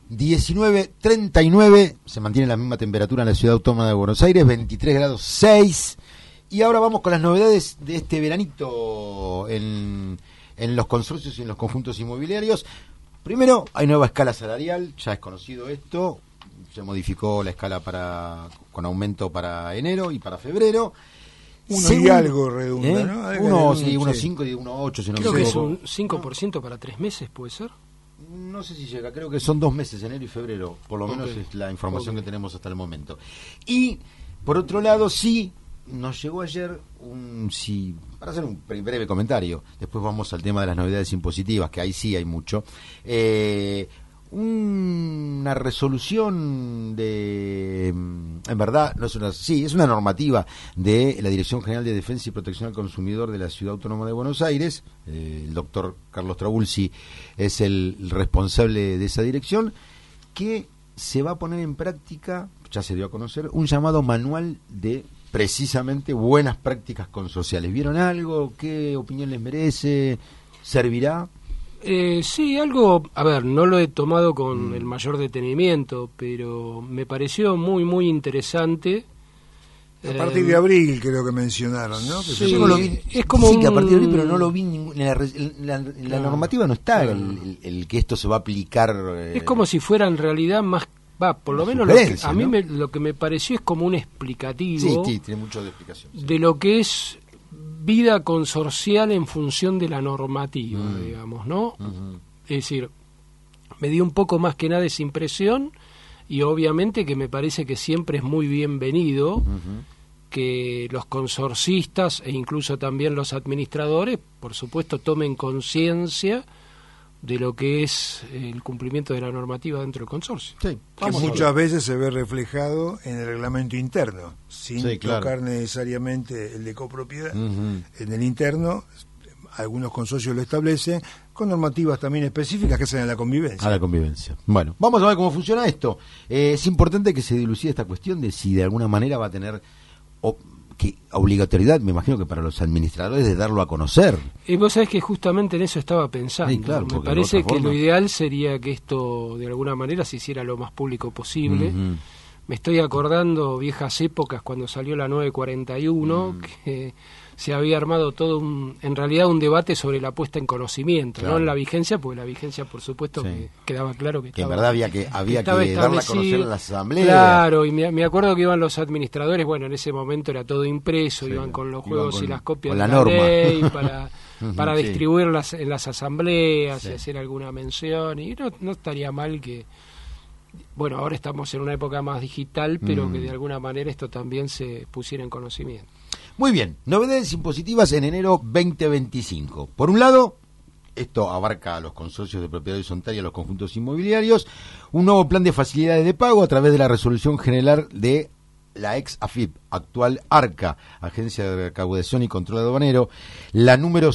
Speaker 2: 19:39, se mantiene la misma temperatura en la Ciudad Autónoma de Buenos Aires, 23 grados 6. Y ahora vamos con las novedades de este veranito en los consorcios y en los conjuntos inmobiliarios. Primero, hay nueva escala salarial, ya es conocido esto, se modificó la escala con aumento para enero y para febrero.
Speaker 4: Y algo redunda, ¿no?
Speaker 2: Unos 5 y 1,8, si no me
Speaker 3: Creo que es
Speaker 2: equivoco.
Speaker 3: un 5% para 3 meses, ¿puede ser?
Speaker 2: No sé si llega, creo que son 2 meses, enero y febrero, por lo menos
Speaker 3: Ok.
Speaker 2: es la información que tenemos hasta el momento. Y, por otro lado, sí, nos llegó ayer para hacer un breve comentario, después vamos al tema de las novedades impositivas, que ahí sí hay mucho, una resolución en verdad, no es es una normativa de la Dirección General de Defensa y Protección al Consumidor de la Ciudad Autónoma de Buenos Aires. El doctor Carlos Trabulsi es el responsable de esa dirección, que se va a poner en práctica, ya se dio a conocer, un llamado manual de precisamente buenas prácticas consorciales. ¿Vieron algo? ¿Qué opinión les merece? ¿Servirá?
Speaker 3: Sí, algo, a ver, no lo he tomado con el mayor detenimiento, pero me pareció muy, muy interesante.
Speaker 4: A partir de abril creo que mencionaron, ¿no? Que
Speaker 3: Sí,
Speaker 2: Yo no lo vi.
Speaker 3: es como
Speaker 2: Sí, que a
Speaker 3: un-
Speaker 2: partir de abril, pero no lo vi en la
Speaker 3: Claro.
Speaker 2: normativa no está
Speaker 3: Claro.
Speaker 2: el que esto se va a aplicar.
Speaker 3: Es como si fuera en realidad más, por lo menos lo que,
Speaker 2: sugerencia,
Speaker 3: a mí
Speaker 2: ¿no?
Speaker 3: lo que me pareció es como un explicativo
Speaker 2: Sí, tiene mucho de explicación. Sí.
Speaker 3: de lo que es vida consorcial en función de la normativa, digamos, ¿no? Es decir, me dio un poco más que nada esa impresión, y obviamente que me parece que siempre es muy bienvenido que los consorcistas e incluso también los administradores, por supuesto, tomen conciencia de lo que es el cumplimiento de la normativa dentro del consorcio.
Speaker 2: Sí,
Speaker 4: que
Speaker 2: vamos a
Speaker 4: muchas
Speaker 2: ver.
Speaker 4: veces se ve reflejado en el reglamento interno, sin
Speaker 2: Sí, claro.
Speaker 4: tocar necesariamente el de copropiedad.
Speaker 2: Ujú.
Speaker 4: En el interno, algunos consorcios lo establecen, con normativas también específicas que hacen a la convivencia.
Speaker 2: A la convivencia. Bueno, vamos a ver cómo funciona esto. Es importante que se dilucide esta cuestión de si de alguna manera va a tener que obligatoriedad, me imagino que para los administradores, de darlo a conocer.
Speaker 3: Y vos sabés que justamente en eso estaba pensando.
Speaker 2: Sí, claro,
Speaker 3: Me
Speaker 2: porque de
Speaker 3: parece
Speaker 2: otra
Speaker 3: que
Speaker 2: forma-
Speaker 3: lo ideal sería que esto de alguna manera se hiciera lo más público posible.
Speaker 2: Ujú.
Speaker 3: Me estoy acordando viejas épocas cuando salió la 941, que se había armado todo en realidad un debate sobre la puesta en conocimiento,
Speaker 2: Claro.
Speaker 3: no en la vigencia, porque la vigencia por supuesto
Speaker 2: Sí.
Speaker 3: que quedaba claro que
Speaker 2: Que en
Speaker 3: estaba,
Speaker 2: verdad había que
Speaker 3: estaba
Speaker 2: darla a conocer
Speaker 3: establecido.
Speaker 2: en las asambleas.
Speaker 3: Claro, y me acuerdo que iban los administradores, bueno, en ese momento era todo impreso,
Speaker 2: Sí,
Speaker 3: iban con los
Speaker 2: iban
Speaker 3: juegos
Speaker 2: con-
Speaker 3: y las copias
Speaker 2: con
Speaker 3: de
Speaker 2: la
Speaker 3: la
Speaker 2: norma.
Speaker 3: ley para
Speaker 2: Sí.
Speaker 3: distribuirlas en las asambleas
Speaker 2: Sí.
Speaker 3: y hacer alguna mención, y no estaría mal que, bueno, ahora estamos en una época más digital, pero que de alguna manera esto también se pusiera en conocimiento.
Speaker 2: Muy bien, novedades impositivas en enero 2025. Por un lado, esto abarca a los consorcios de propiedad horizontal y a los conjuntos inmobiliarios, un nuevo plan de facilidades de pago a través de la resolución general de la ex AFIP, actual ARCA, Agencia de Recaudación y Control Aduanero, la número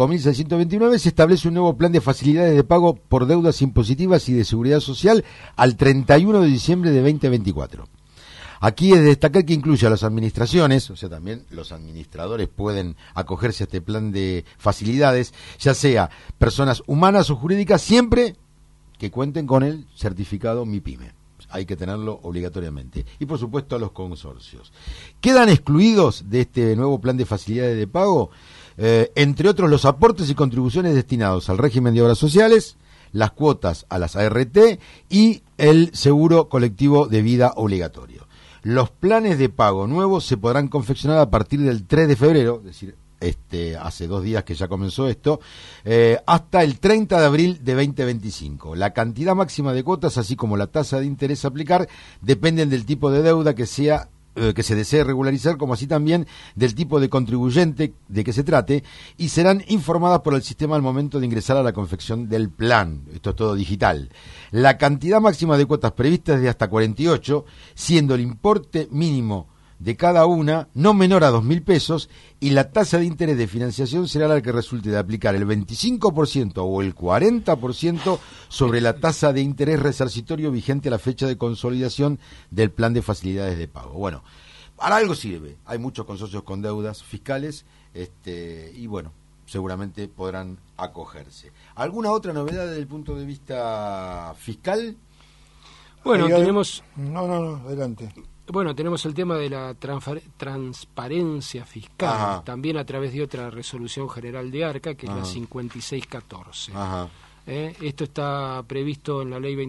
Speaker 2: 5.629, se establece un nuevo plan de facilidades de pago por deudas impositivas y de seguridad social al 31 de diciembre de 2024. Aquí es de destacar que incluye a las administraciones, o sea, también los administradores pueden acogerse a este plan de facilidades, ya sea personas humanas o jurídicas, siempre que cuenten con el certificado MIPYME. Hay que tenerlo obligatoriamente. Y por supuesto a los consorcios. Quedan excluidos de este nuevo plan de facilidades de pago, entre otros, los aportes y contribuciones destinados al régimen de obras sociales, las cuotas a las ART y el seguro colectivo de vida obligatorio. Los planes de pago nuevos se podrán confeccionar a partir del 3 de febrero, es decir, hace 2 días que ya comenzó esto, hasta el 30 de abril de 2025. La cantidad máxima de cuotas, así como la tasa de interés a aplicar, dependen del tipo de deuda que se desee regularizar, como así también del tipo de contribuyente de que se trate, y serán informadas por el sistema al momento de ingresar a la confección del plan. Esto es todo digital. La cantidad máxima de cuotas previstas es de hasta 48, siendo el importe mínimo de cada una no menor a 2.000 pesos, y la tasa de interés de financiación será la que resulte de aplicar el 25% o el 40% sobre la tasa de interés resarcitorio vigente a la fecha de consolidación del plan de facilidades de pago. Bueno, para algo sirve. Hay muchos consorcios con deudas fiscales, y bueno, seguramente podrán acogerse. ¿Alguna otra novedad desde el punto de vista fiscal?
Speaker 3: Bueno, tenemos...
Speaker 4: No, adelante.
Speaker 3: Bueno, tenemos el tema de la transparencia fiscal,
Speaker 2: Ajá.
Speaker 3: también a través de otra resolución general de ARCA, que es la 5614.
Speaker 2: Ajá.
Speaker 3: Esto está previsto en la ley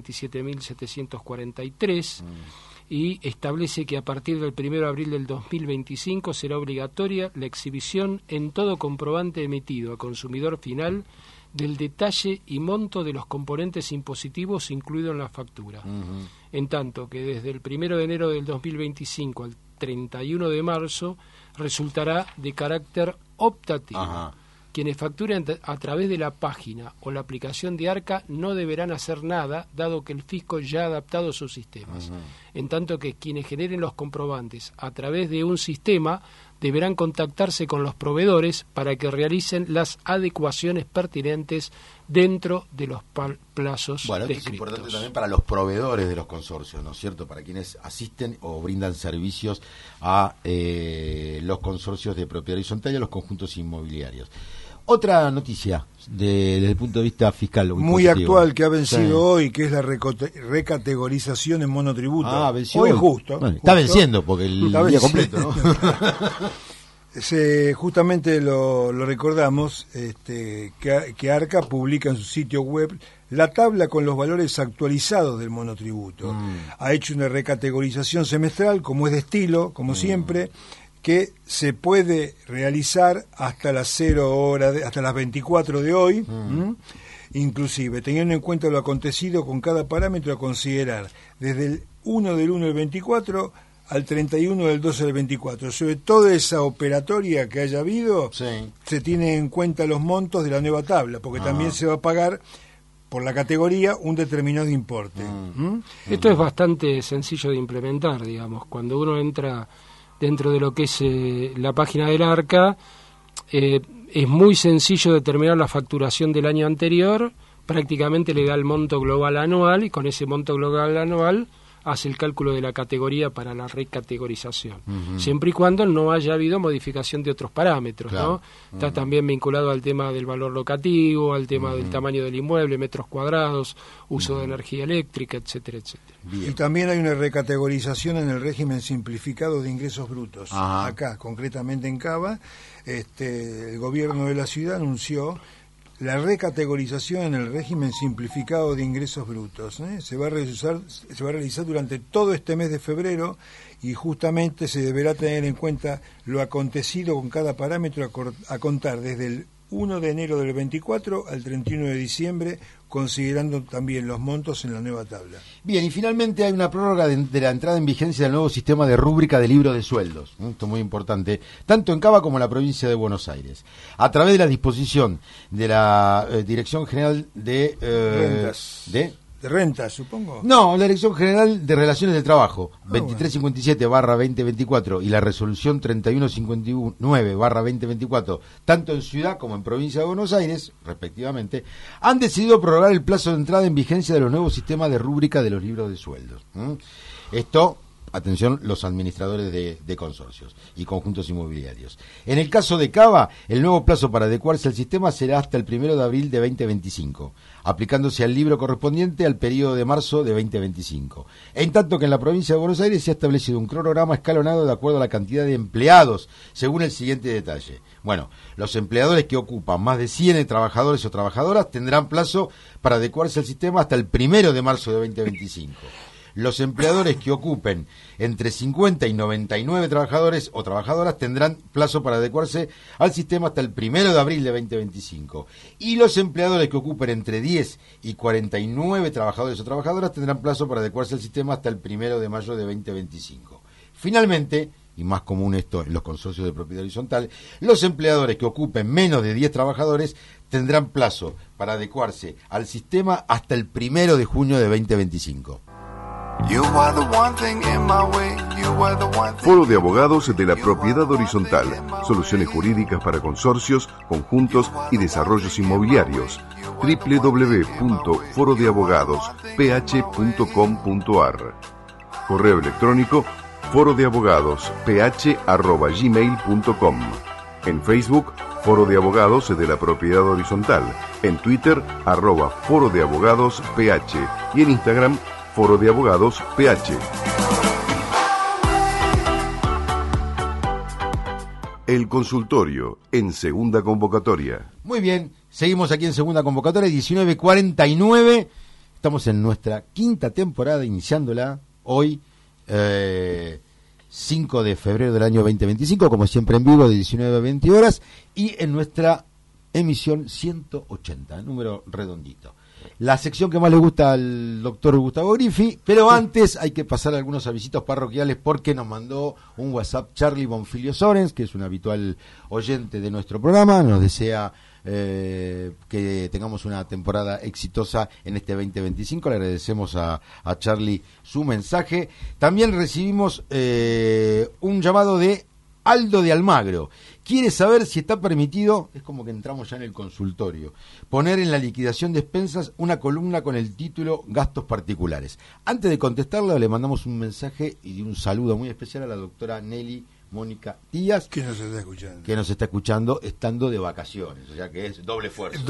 Speaker 3: 27.743 y establece que a partir del 1 de abril del 2025 será obligatoria la exhibición en todo comprobante emitido a consumidor final del detalle y monto de los componentes impositivos incluidos en la factura. En tanto que desde el 1 de enero del 2025 al 31 de marzo resultará de carácter optativo.
Speaker 2: Ajá.
Speaker 3: Quienes facturen a través de la página o la aplicación de ARCA no deberán hacer nada, dado que el fisco ya ha adaptado sus sistemas. En tanto que quienes generen los comprobantes a través de un sistema deberán contactarse con los proveedores para que realicen las adecuaciones pertinentes dentro de los plazos
Speaker 2: Bueno, esto
Speaker 3: descritos.
Speaker 2: es importante también para los proveedores de los consorcios, ¿no es cierto? Para quienes asisten o brindan servicios a los consorcios de propiedad horizontal y a los conjuntos inmobiliarios. Otra noticia desde el punto de vista fiscal.
Speaker 4: Muy
Speaker 2: positivo.
Speaker 4: actual, que ha vencido
Speaker 2: Sí.
Speaker 4: hoy, que es la recategorización en monotributo.
Speaker 2: Venció
Speaker 4: hoy
Speaker 2: hoy.
Speaker 4: justo.
Speaker 2: Bueno, está venciendo porque el
Speaker 4: Está
Speaker 2: día
Speaker 4: venciendo.
Speaker 2: completo, ¿no?
Speaker 4: Justamente lo recordamos, que ARCA publica en su sitio web la tabla con los valores actualizados del monotributo. Ha hecho una recategorización semestral, como es de estilo, como siempre, que se puede realizar hasta las 0 horas, hasta las 24 de hoy, inclusive teniendo en cuenta lo acontecido con cada parámetro a considerar, desde el 1 del 1 del 24 al 31 del 12 del 24. Sobre toda esa operatoria que haya habido,
Speaker 2: Sí.
Speaker 4: se tiene en cuenta los montos de la nueva tabla, porque también se va a pagar por la categoría un determinado importe.
Speaker 3: Esto es bastante sencillo de implementar, digamos. Cuando uno entra dentro de lo que es la página del ARCA, es muy sencillo determinar la facturación del año anterior, prácticamente le da el monto global anual y con ese monto global anual hace el cálculo de la categoría para la recategorización, siempre y cuando no haya habido modificación de otros parámetros,
Speaker 2: Claro.
Speaker 3: ¿no? Está también vinculado al tema del valor locativo, al tema del tamaño del inmueble, metros cuadrados, uso de energía eléctrica, etcétera, etcétera.
Speaker 4: Y también hay una recategorización en el régimen simplificado de ingresos brutos.
Speaker 2: Ajá.
Speaker 4: Acá, concretamente en Cava, el gobierno de la ciudad anunció la recategorización en el régimen simplificado de ingresos brutos. Se va a realizar durante todo este mes de febrero y justamente se deberá tener en cuenta lo acontecido con cada parámetro a contar desde el 1 de enero del 24 al 31 de diciembre, considerando también los montos en la nueva tabla.
Speaker 2: Bien, y finalmente hay una prórroga de la entrada en vigencia del nuevo sistema de rúbrica de libro de sueldos. Esto es muy importante, tanto en Cava como en la provincia de Buenos Aires. A través de la disposición de la Dirección General de...
Speaker 4: Rentas.
Speaker 2: ¿De?
Speaker 4: De rentas, supongo.
Speaker 2: No, la Dirección General de Relaciones del Trabajo, 2357/2024 y la Resolución 3159/2024, tanto en Ciudad como en Provincia de Buenos Aires, respectivamente, han decidido prorrogar el plazo de entrada en vigencia de los nuevos sistemas de rúbrica de los libros de sueldos. Esto atención, los administradores de consorcios y conjuntos inmobiliarios. En el caso de Cava, el nuevo plazo para adecuarse al sistema será hasta el 1 de abril de 2025, aplicándose al libro correspondiente al periodo de marzo de 2025. En tanto que en la provincia de Buenos Aires se ha establecido un cronograma escalonado de acuerdo a la cantidad de empleados, según el siguiente detalle. Bueno, los empleadores que ocupan más de 100 trabajadores o trabajadoras tendrán plazo para adecuarse al sistema hasta el 1 de marzo de 2025. Los empleadores que ocupen entre 50 y 99 trabajadores o trabajadoras tendrán plazo para adecuarse al sistema hasta el 1 de abril de 2025. Y los empleadores que ocupen entre 10 y 49 trabajadores o trabajadoras tendrán plazo para adecuarse al sistema hasta el 1 de mayo de 2025. Finalmente, y más común esto en los consorcios de propiedad horizontal, los empleadores que ocupen menos de 10 trabajadores tendrán plazo para adecuarse al sistema hasta el 1 de junio de 2025.
Speaker 1: Foro de Abogados de la Propiedad Horizontal. Soluciones jurídicas para consorcios, conjuntos y desarrollos inmobiliarios. www.forodeabogadosph.com.ar. Correo electrónico forodeabogadosph@gmail.com. En Facebook, Foro de Abogados de la Propiedad Horizontal. En Twitter, @Foro de Abogados PH. Y en Instagram, Foro de Abogados PH. El consultorio en segunda convocatoria.
Speaker 2: Muy bien, seguimos aquí en segunda convocatoria, 19:49. Estamos en nuestra quinta temporada, iniciándola hoy, 5 de febrero del año 2025, como siempre en vivo, de 19 a 20 horas, y en nuestra emisión 180, número redondito. La sección que más le gusta al doctor Gustavo Griffi, pero antes hay que pasar algunos avisitos parroquiales porque nos mandó un WhatsApp Charlie Bonfilio Sorens, que es un habitual oyente de nuestro programa, nos desea que tengamos una temporada exitosa en este 2025. Le agradecemos a Charlie su mensaje. También recibimos un llamado de Aldo de Almagro. Quiere saber si está permitido, es como que entramos ya en el consultorio, poner en la liquidación de expensas una columna con el título Gastos Particulares. Antes de contestarlo, le mandamos un mensaje y un saludo muy especial a la doctora Nelly Mónica Díaz,
Speaker 4: que nos está escuchando.
Speaker 2: Que nos está escuchando estando de vacaciones, o sea que es doble esfuerzo.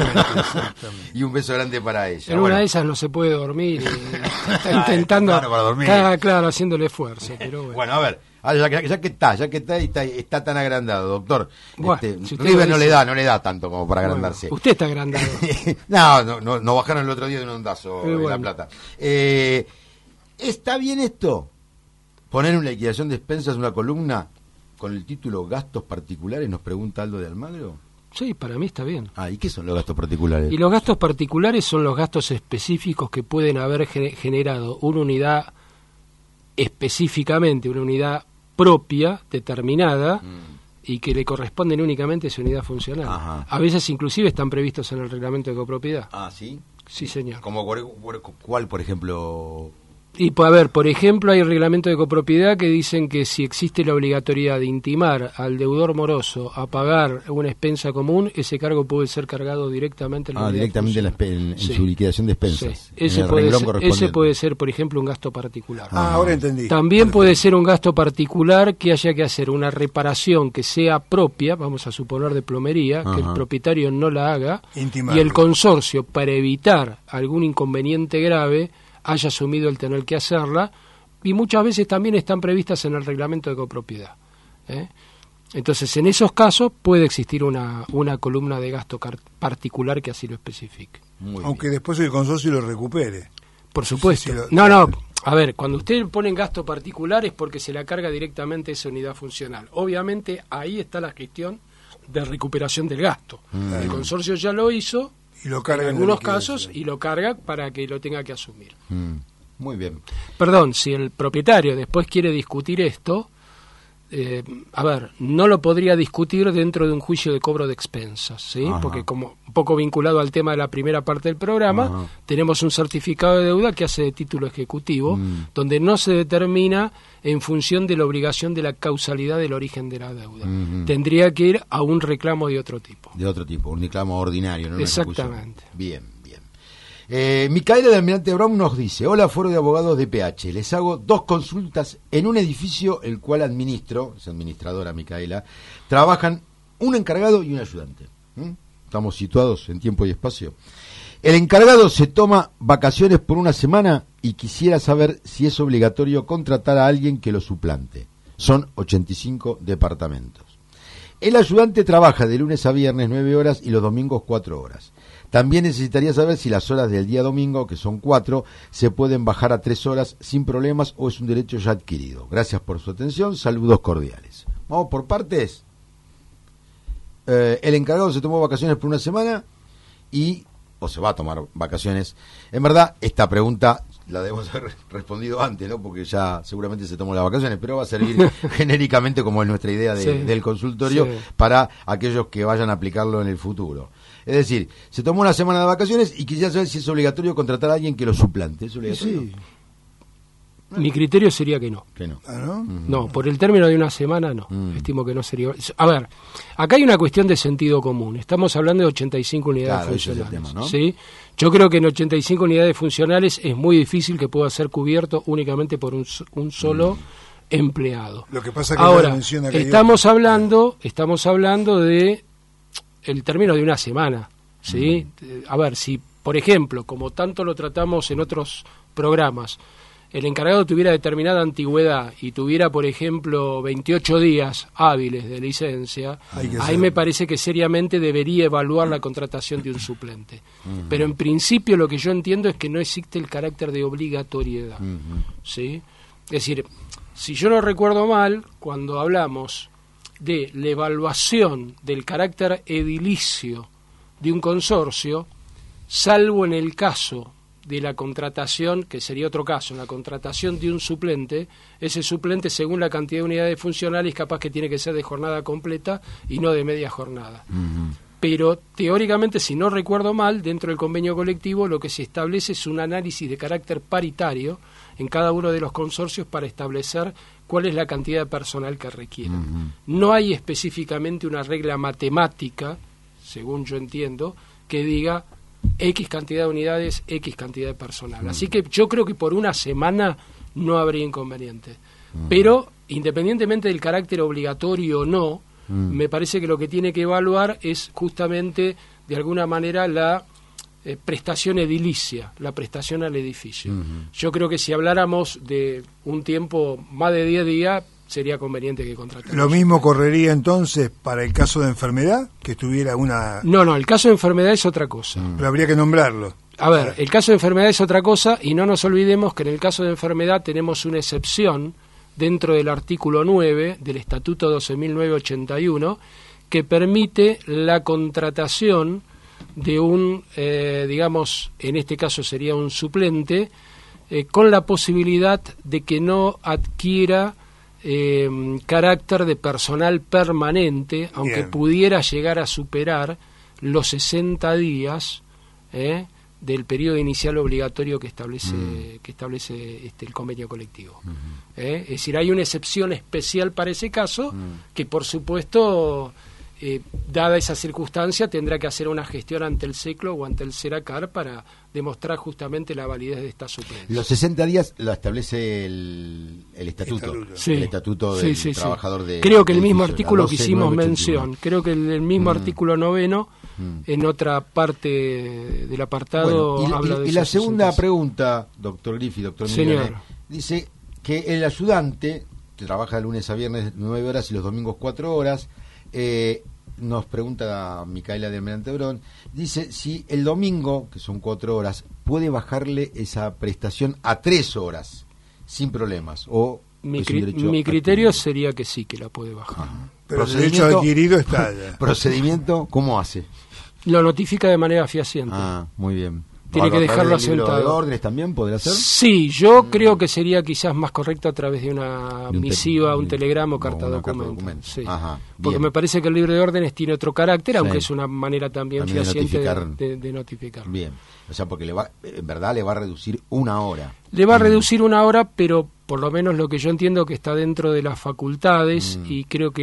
Speaker 2: Y un beso grande para ella.
Speaker 3: En una de esas no se puede dormir, está intentando, claro, haciendo el esfuerzo. Pero
Speaker 2: bueno, a ver, ya que está tan agrandado, doctor.
Speaker 3: Bueno, si
Speaker 2: River no le da tanto como para agrandarse.
Speaker 3: Bueno, usted está agrandado.
Speaker 2: no bajaron el otro día de un ondazo en La Plata. ¿Está bien esto? Poner en la liquidación de expensas una columna con el título Gastos Particulares, nos pregunta Aldo de Almagro.
Speaker 3: Sí, para mí está bien.
Speaker 2: ¿Y qué son los gastos particulares?
Speaker 3: Y los gastos particulares son los gastos específicos que pueden haber generado una unidad específicamente, una unidad propia, determinada, y que le corresponden únicamente a esa unidad funcional.
Speaker 2: Ajá.
Speaker 3: A veces inclusive están previstos en el reglamento de copropiedad.
Speaker 2: ¿Sí?
Speaker 3: Sí, señor.
Speaker 2: ¿Como cuál, por ejemplo?
Speaker 3: Y a ver, por ejemplo, hay reglamento de copropiedad que dicen que si existe la obligatoriedad de intimar al deudor moroso a pagar una expensa común, ese cargo puede ser cargado directamente en la
Speaker 2: directamente en su liquidación de expensas.
Speaker 3: Sí. Ese puede ser, por ejemplo, un gasto particular.
Speaker 4: Ahora entendí.
Speaker 3: También puede ser un gasto particular que haya que hacer una reparación que sea propia, vamos a suponer de plomería, que el propietario no la haga, y el consorcio, para evitar algún inconveniente grave, haya asumido el tener que hacerla, y muchas veces también están previstas en el reglamento de copropiedad. Entonces, en esos casos puede existir una columna de gasto particular que así lo especifique.
Speaker 4: Aunque después el consorcio lo recupere.
Speaker 3: Por supuesto. A ver, cuando usted pone en gasto particular es porque se la carga directamente esa unidad funcional. Obviamente, ahí está la gestión de recuperación del gasto. El consorcio ya lo hizo,
Speaker 4: y lo carga
Speaker 3: en algunos casos, y lo carga para que lo tenga que asumir.
Speaker 2: Muy bien.
Speaker 3: Perdón, si el propietario después quiere discutir esto, no lo podría discutir dentro de un juicio de cobro de expensas, ¿sí? Porque como un poco vinculado al tema de la primera parte del programa, tenemos un certificado de deuda que hace de título ejecutivo, donde no se determina en función de la obligación de la causalidad del origen de la deuda. Tendría que ir a un reclamo de otro tipo.
Speaker 2: De otro tipo, un reclamo ordinario, ¿no?
Speaker 3: Exactamente.
Speaker 2: Bien. Micaela de Almirante Brown nos dice: hola, Foro de Abogados de PH, les hago 2 consultas en un edificio el cual administro, es administradora Micaela, trabajan un encargado y un ayudante. Estamos situados en tiempo y espacio. El encargado se toma vacaciones por una semana y quisiera saber si es obligatorio contratar a alguien que lo suplante. Son 85 departamentos. El ayudante trabaja de lunes a viernes 9 horas y los domingos 4 horas. También necesitaría saber si las horas del día domingo, que son 4, se pueden bajar a 3 horas sin problemas o es un derecho ya adquirido. Gracias por su atención, saludos cordiales. Vamos por partes. El encargado se tomó vacaciones por una semana o se va a tomar vacaciones. En verdad, esta pregunta la debemos haber respondido antes, ¿no? Porque ya seguramente se tomó las vacaciones, pero va a servir genéricamente como es nuestra idea del consultorio para aquellos que vayan a aplicarlo en el futuro. Es decir, se tomó una semana de vacaciones y quisiera saber si es obligatorio contratar a alguien que lo suplante. ¿Es obligatorio?
Speaker 4: Sí.
Speaker 3: Mi criterio sería que no.
Speaker 2: Que no.
Speaker 4: ¿Ah, no?
Speaker 3: No, por el término de una semana no. Estimo que no sería. A ver, acá hay una cuestión de sentido común. Estamos hablando de 85 unidades funcionales.
Speaker 2: Ese es el tema, ¿no?
Speaker 3: ¿Sí? Yo creo que en 85 unidades funcionales es muy difícil que pueda ser cubierto únicamente por un solo empleado.
Speaker 4: Lo que pasa que
Speaker 3: ahora
Speaker 4: no menciona que
Speaker 3: estamos hablando de el término de una semana, ¿sí? A ver, si por ejemplo, como tanto lo tratamos en otros programas, el encargado tuviera determinada antigüedad y tuviera, por ejemplo, 28 días hábiles de licencia, ahí me parece que seriamente debería evaluar la contratación de un suplente. Pero en principio lo que yo entiendo es que no existe el carácter de obligatoriedad. ¿Sí? Es decir, si yo no recuerdo mal, cuando hablamos de la evaluación del carácter edilicio de un consorcio, salvo en el caso de la contratación, que sería otro caso, en la contratación de un suplente, ese suplente, según la cantidad de unidades funcionales, capaz que tiene que ser de jornada completa y no de media jornada. Pero teóricamente, si no recuerdo mal, dentro del convenio colectivo lo que se establece es un análisis de carácter paritario en cada uno de los consorcios para establecer cuál es la cantidad de personal que requieren. No hay específicamente una regla matemática, según yo entiendo, que diga X cantidad de unidades, X cantidad de personal. Así que yo creo que por una semana no habría inconveniente. Pero, independientemente del carácter obligatorio o no, me parece que lo que tiene que evaluar es justamente, de alguna manera, la prestación edilicia, la prestación al edificio. Yo creo que si habláramos de un tiempo más de 10 días, sería conveniente que contratara.
Speaker 4: ¿Lo mismo correría entonces para el caso de enfermedad? Que tuviera una...
Speaker 3: No, el caso de enfermedad es otra cosa.
Speaker 4: Pero habría que nombrarlo.
Speaker 3: A ver, el caso de enfermedad es otra cosa y no nos olvidemos que en el caso de enfermedad tenemos una excepción dentro del artículo 9 del Estatuto 12.981 que permite la contratación de un, digamos, en este caso sería un suplente, con la posibilidad de que no adquiera carácter de personal permanente, aunque
Speaker 4: Bien.
Speaker 3: pudiera llegar a superar los 60 días del periodo inicial obligatorio que establece el convenio colectivo. Es decir, hay una excepción especial para ese caso que, por supuesto, dada esa circunstancia, tendrá que hacer una gestión ante el SECLO o ante el SERACAR para demostrar justamente la validez de esta suplencia.
Speaker 2: Los 60 días lo establece el estatuto.
Speaker 3: Sí.
Speaker 2: El estatuto del
Speaker 3: Sí.
Speaker 2: trabajador de...
Speaker 3: Creo que el
Speaker 2: del
Speaker 3: mismo
Speaker 2: edificio,
Speaker 3: artículo
Speaker 2: la
Speaker 3: que hicimos
Speaker 2: 12.981.
Speaker 3: mención, creo que el mismo artículo 9, en otra parte del apartado,
Speaker 2: Bueno,
Speaker 3: habla de
Speaker 2: y la
Speaker 3: esos
Speaker 2: segunda
Speaker 3: 60.
Speaker 2: pregunta, doctor Griffi, doctor
Speaker 3: Señor.
Speaker 2: Miglione, dice que el ayudante, que trabaja de lunes a viernes 9 horas y los domingos 4 horas, nos pregunta Micaela de Almirante Brown, dice si el domingo, que son 4 horas, puede bajarle esa prestación a 3 horas, sin problemas, o
Speaker 3: Mi
Speaker 2: es un derecho
Speaker 3: criterio
Speaker 2: adquirido.
Speaker 3: sería que sí, que la puede bajar.
Speaker 4: Pero el derecho adquirido está ya.
Speaker 2: Procedimiento, ¿cómo hace?
Speaker 3: Lo notifica de manera fehaciente.
Speaker 2: Muy bien.
Speaker 3: Tiene que
Speaker 2: ¿A través
Speaker 3: dejarlo
Speaker 2: del libro
Speaker 3: asentado.
Speaker 2: de órdenes también podrá ser?
Speaker 3: Sí, yo creo que sería quizás más correcto a través de una
Speaker 2: De un
Speaker 3: misiva,
Speaker 2: te-
Speaker 3: un telegrama o
Speaker 2: o
Speaker 3: carta
Speaker 2: una
Speaker 3: documento.
Speaker 2: carta documento.
Speaker 3: Sí.
Speaker 2: Ajá,
Speaker 3: Porque
Speaker 2: bien.
Speaker 3: me parece que el libro de órdenes tiene otro carácter, aunque
Speaker 2: Sí.
Speaker 3: es una manera también
Speaker 2: También de
Speaker 3: fehaciente
Speaker 2: notificar.
Speaker 3: de notificar.
Speaker 2: Bien, o sea, porque en verdad le va a reducir 1 hora.
Speaker 3: Le va a reducir 1 hora, pero por lo menos lo que yo entiendo que está dentro de las facultades y creo que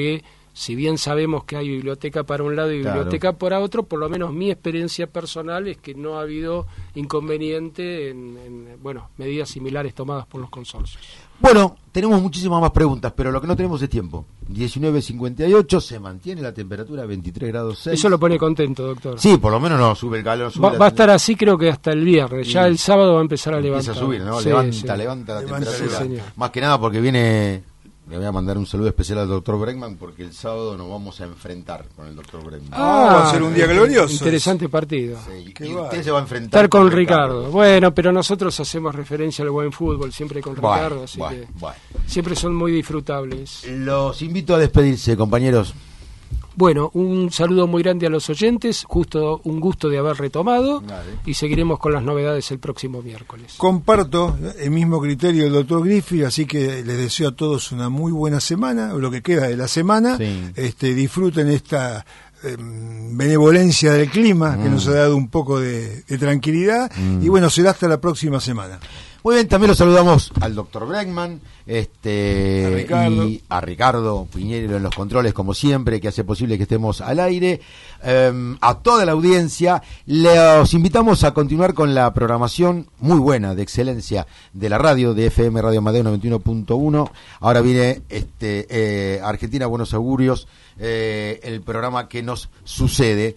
Speaker 3: si bien sabemos que hay biblioteca para un lado y
Speaker 2: Claro.
Speaker 3: biblioteca para otro, por lo menos mi experiencia personal es que no ha habido inconveniente en medidas similares tomadas por los consorcios.
Speaker 2: Bueno, tenemos muchísimas más preguntas, pero lo que no tenemos es tiempo. 19:58, se mantiene la temperatura 23 grados 6.
Speaker 3: Eso lo pone contento, doctor.
Speaker 2: Sí, por lo menos no sube el calor. Sube
Speaker 3: Va a estar así creo que hasta el viernes. Ya
Speaker 2: Sí.
Speaker 3: el sábado va a empezar a levantar.
Speaker 2: Empieza a subir, ¿no?
Speaker 3: Sí,
Speaker 2: levanta
Speaker 3: sí.
Speaker 2: la
Speaker 4: Levanta,
Speaker 2: temperatura.
Speaker 3: sí, señor.
Speaker 2: Más que nada porque viene... Le voy a mandar un saludo especial al doctor Bregman porque el sábado nos vamos a enfrentar con el doctor Bregman.
Speaker 4: va a ser un día glorioso.
Speaker 3: Interesante partido.
Speaker 2: Sí,
Speaker 4: qué
Speaker 2: y
Speaker 4: bárbaro.
Speaker 2: usted se va a enfrentar
Speaker 3: Estar con Ricardo. Bueno, pero nosotros hacemos referencia al buen fútbol siempre con Ricardo, así
Speaker 2: Bueno,
Speaker 3: que
Speaker 2: bueno.
Speaker 3: siempre son muy disfrutables.
Speaker 2: Los invito a despedirse, compañeros.
Speaker 3: Bueno, un saludo muy grande a los oyentes, justo un gusto de haber retomado
Speaker 2: Dale.
Speaker 3: y seguiremos con las novedades el próximo miércoles.
Speaker 4: Comparto el mismo criterio del doctor Griffith, así que les deseo a todos una muy buena semana, o lo que queda de la semana.
Speaker 2: Sí.
Speaker 4: Disfruten esta benevolencia del clima que nos ha dado un poco de tranquilidad y bueno, será hasta la próxima semana.
Speaker 2: Muy bien, también los saludamos al doctor Bregman,
Speaker 4: A Ricardo.
Speaker 2: y a Ricardo Piñero en los controles, como siempre, que hace posible que estemos al aire. A toda la audiencia, los invitamos a continuar con la programación muy buena, de excelencia, de la radio, de FM Radio Amadeo 91.1. Ahora viene Argentina Buenos Augurios, el programa que nos sucede.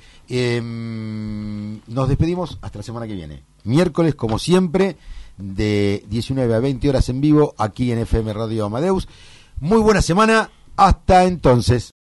Speaker 2: Nos despedimos hasta la semana que viene. Miércoles, como siempre, de 19 a 20 horas en vivo, aquí en FM Radio Amadeus. Muy buena semana, hasta entonces.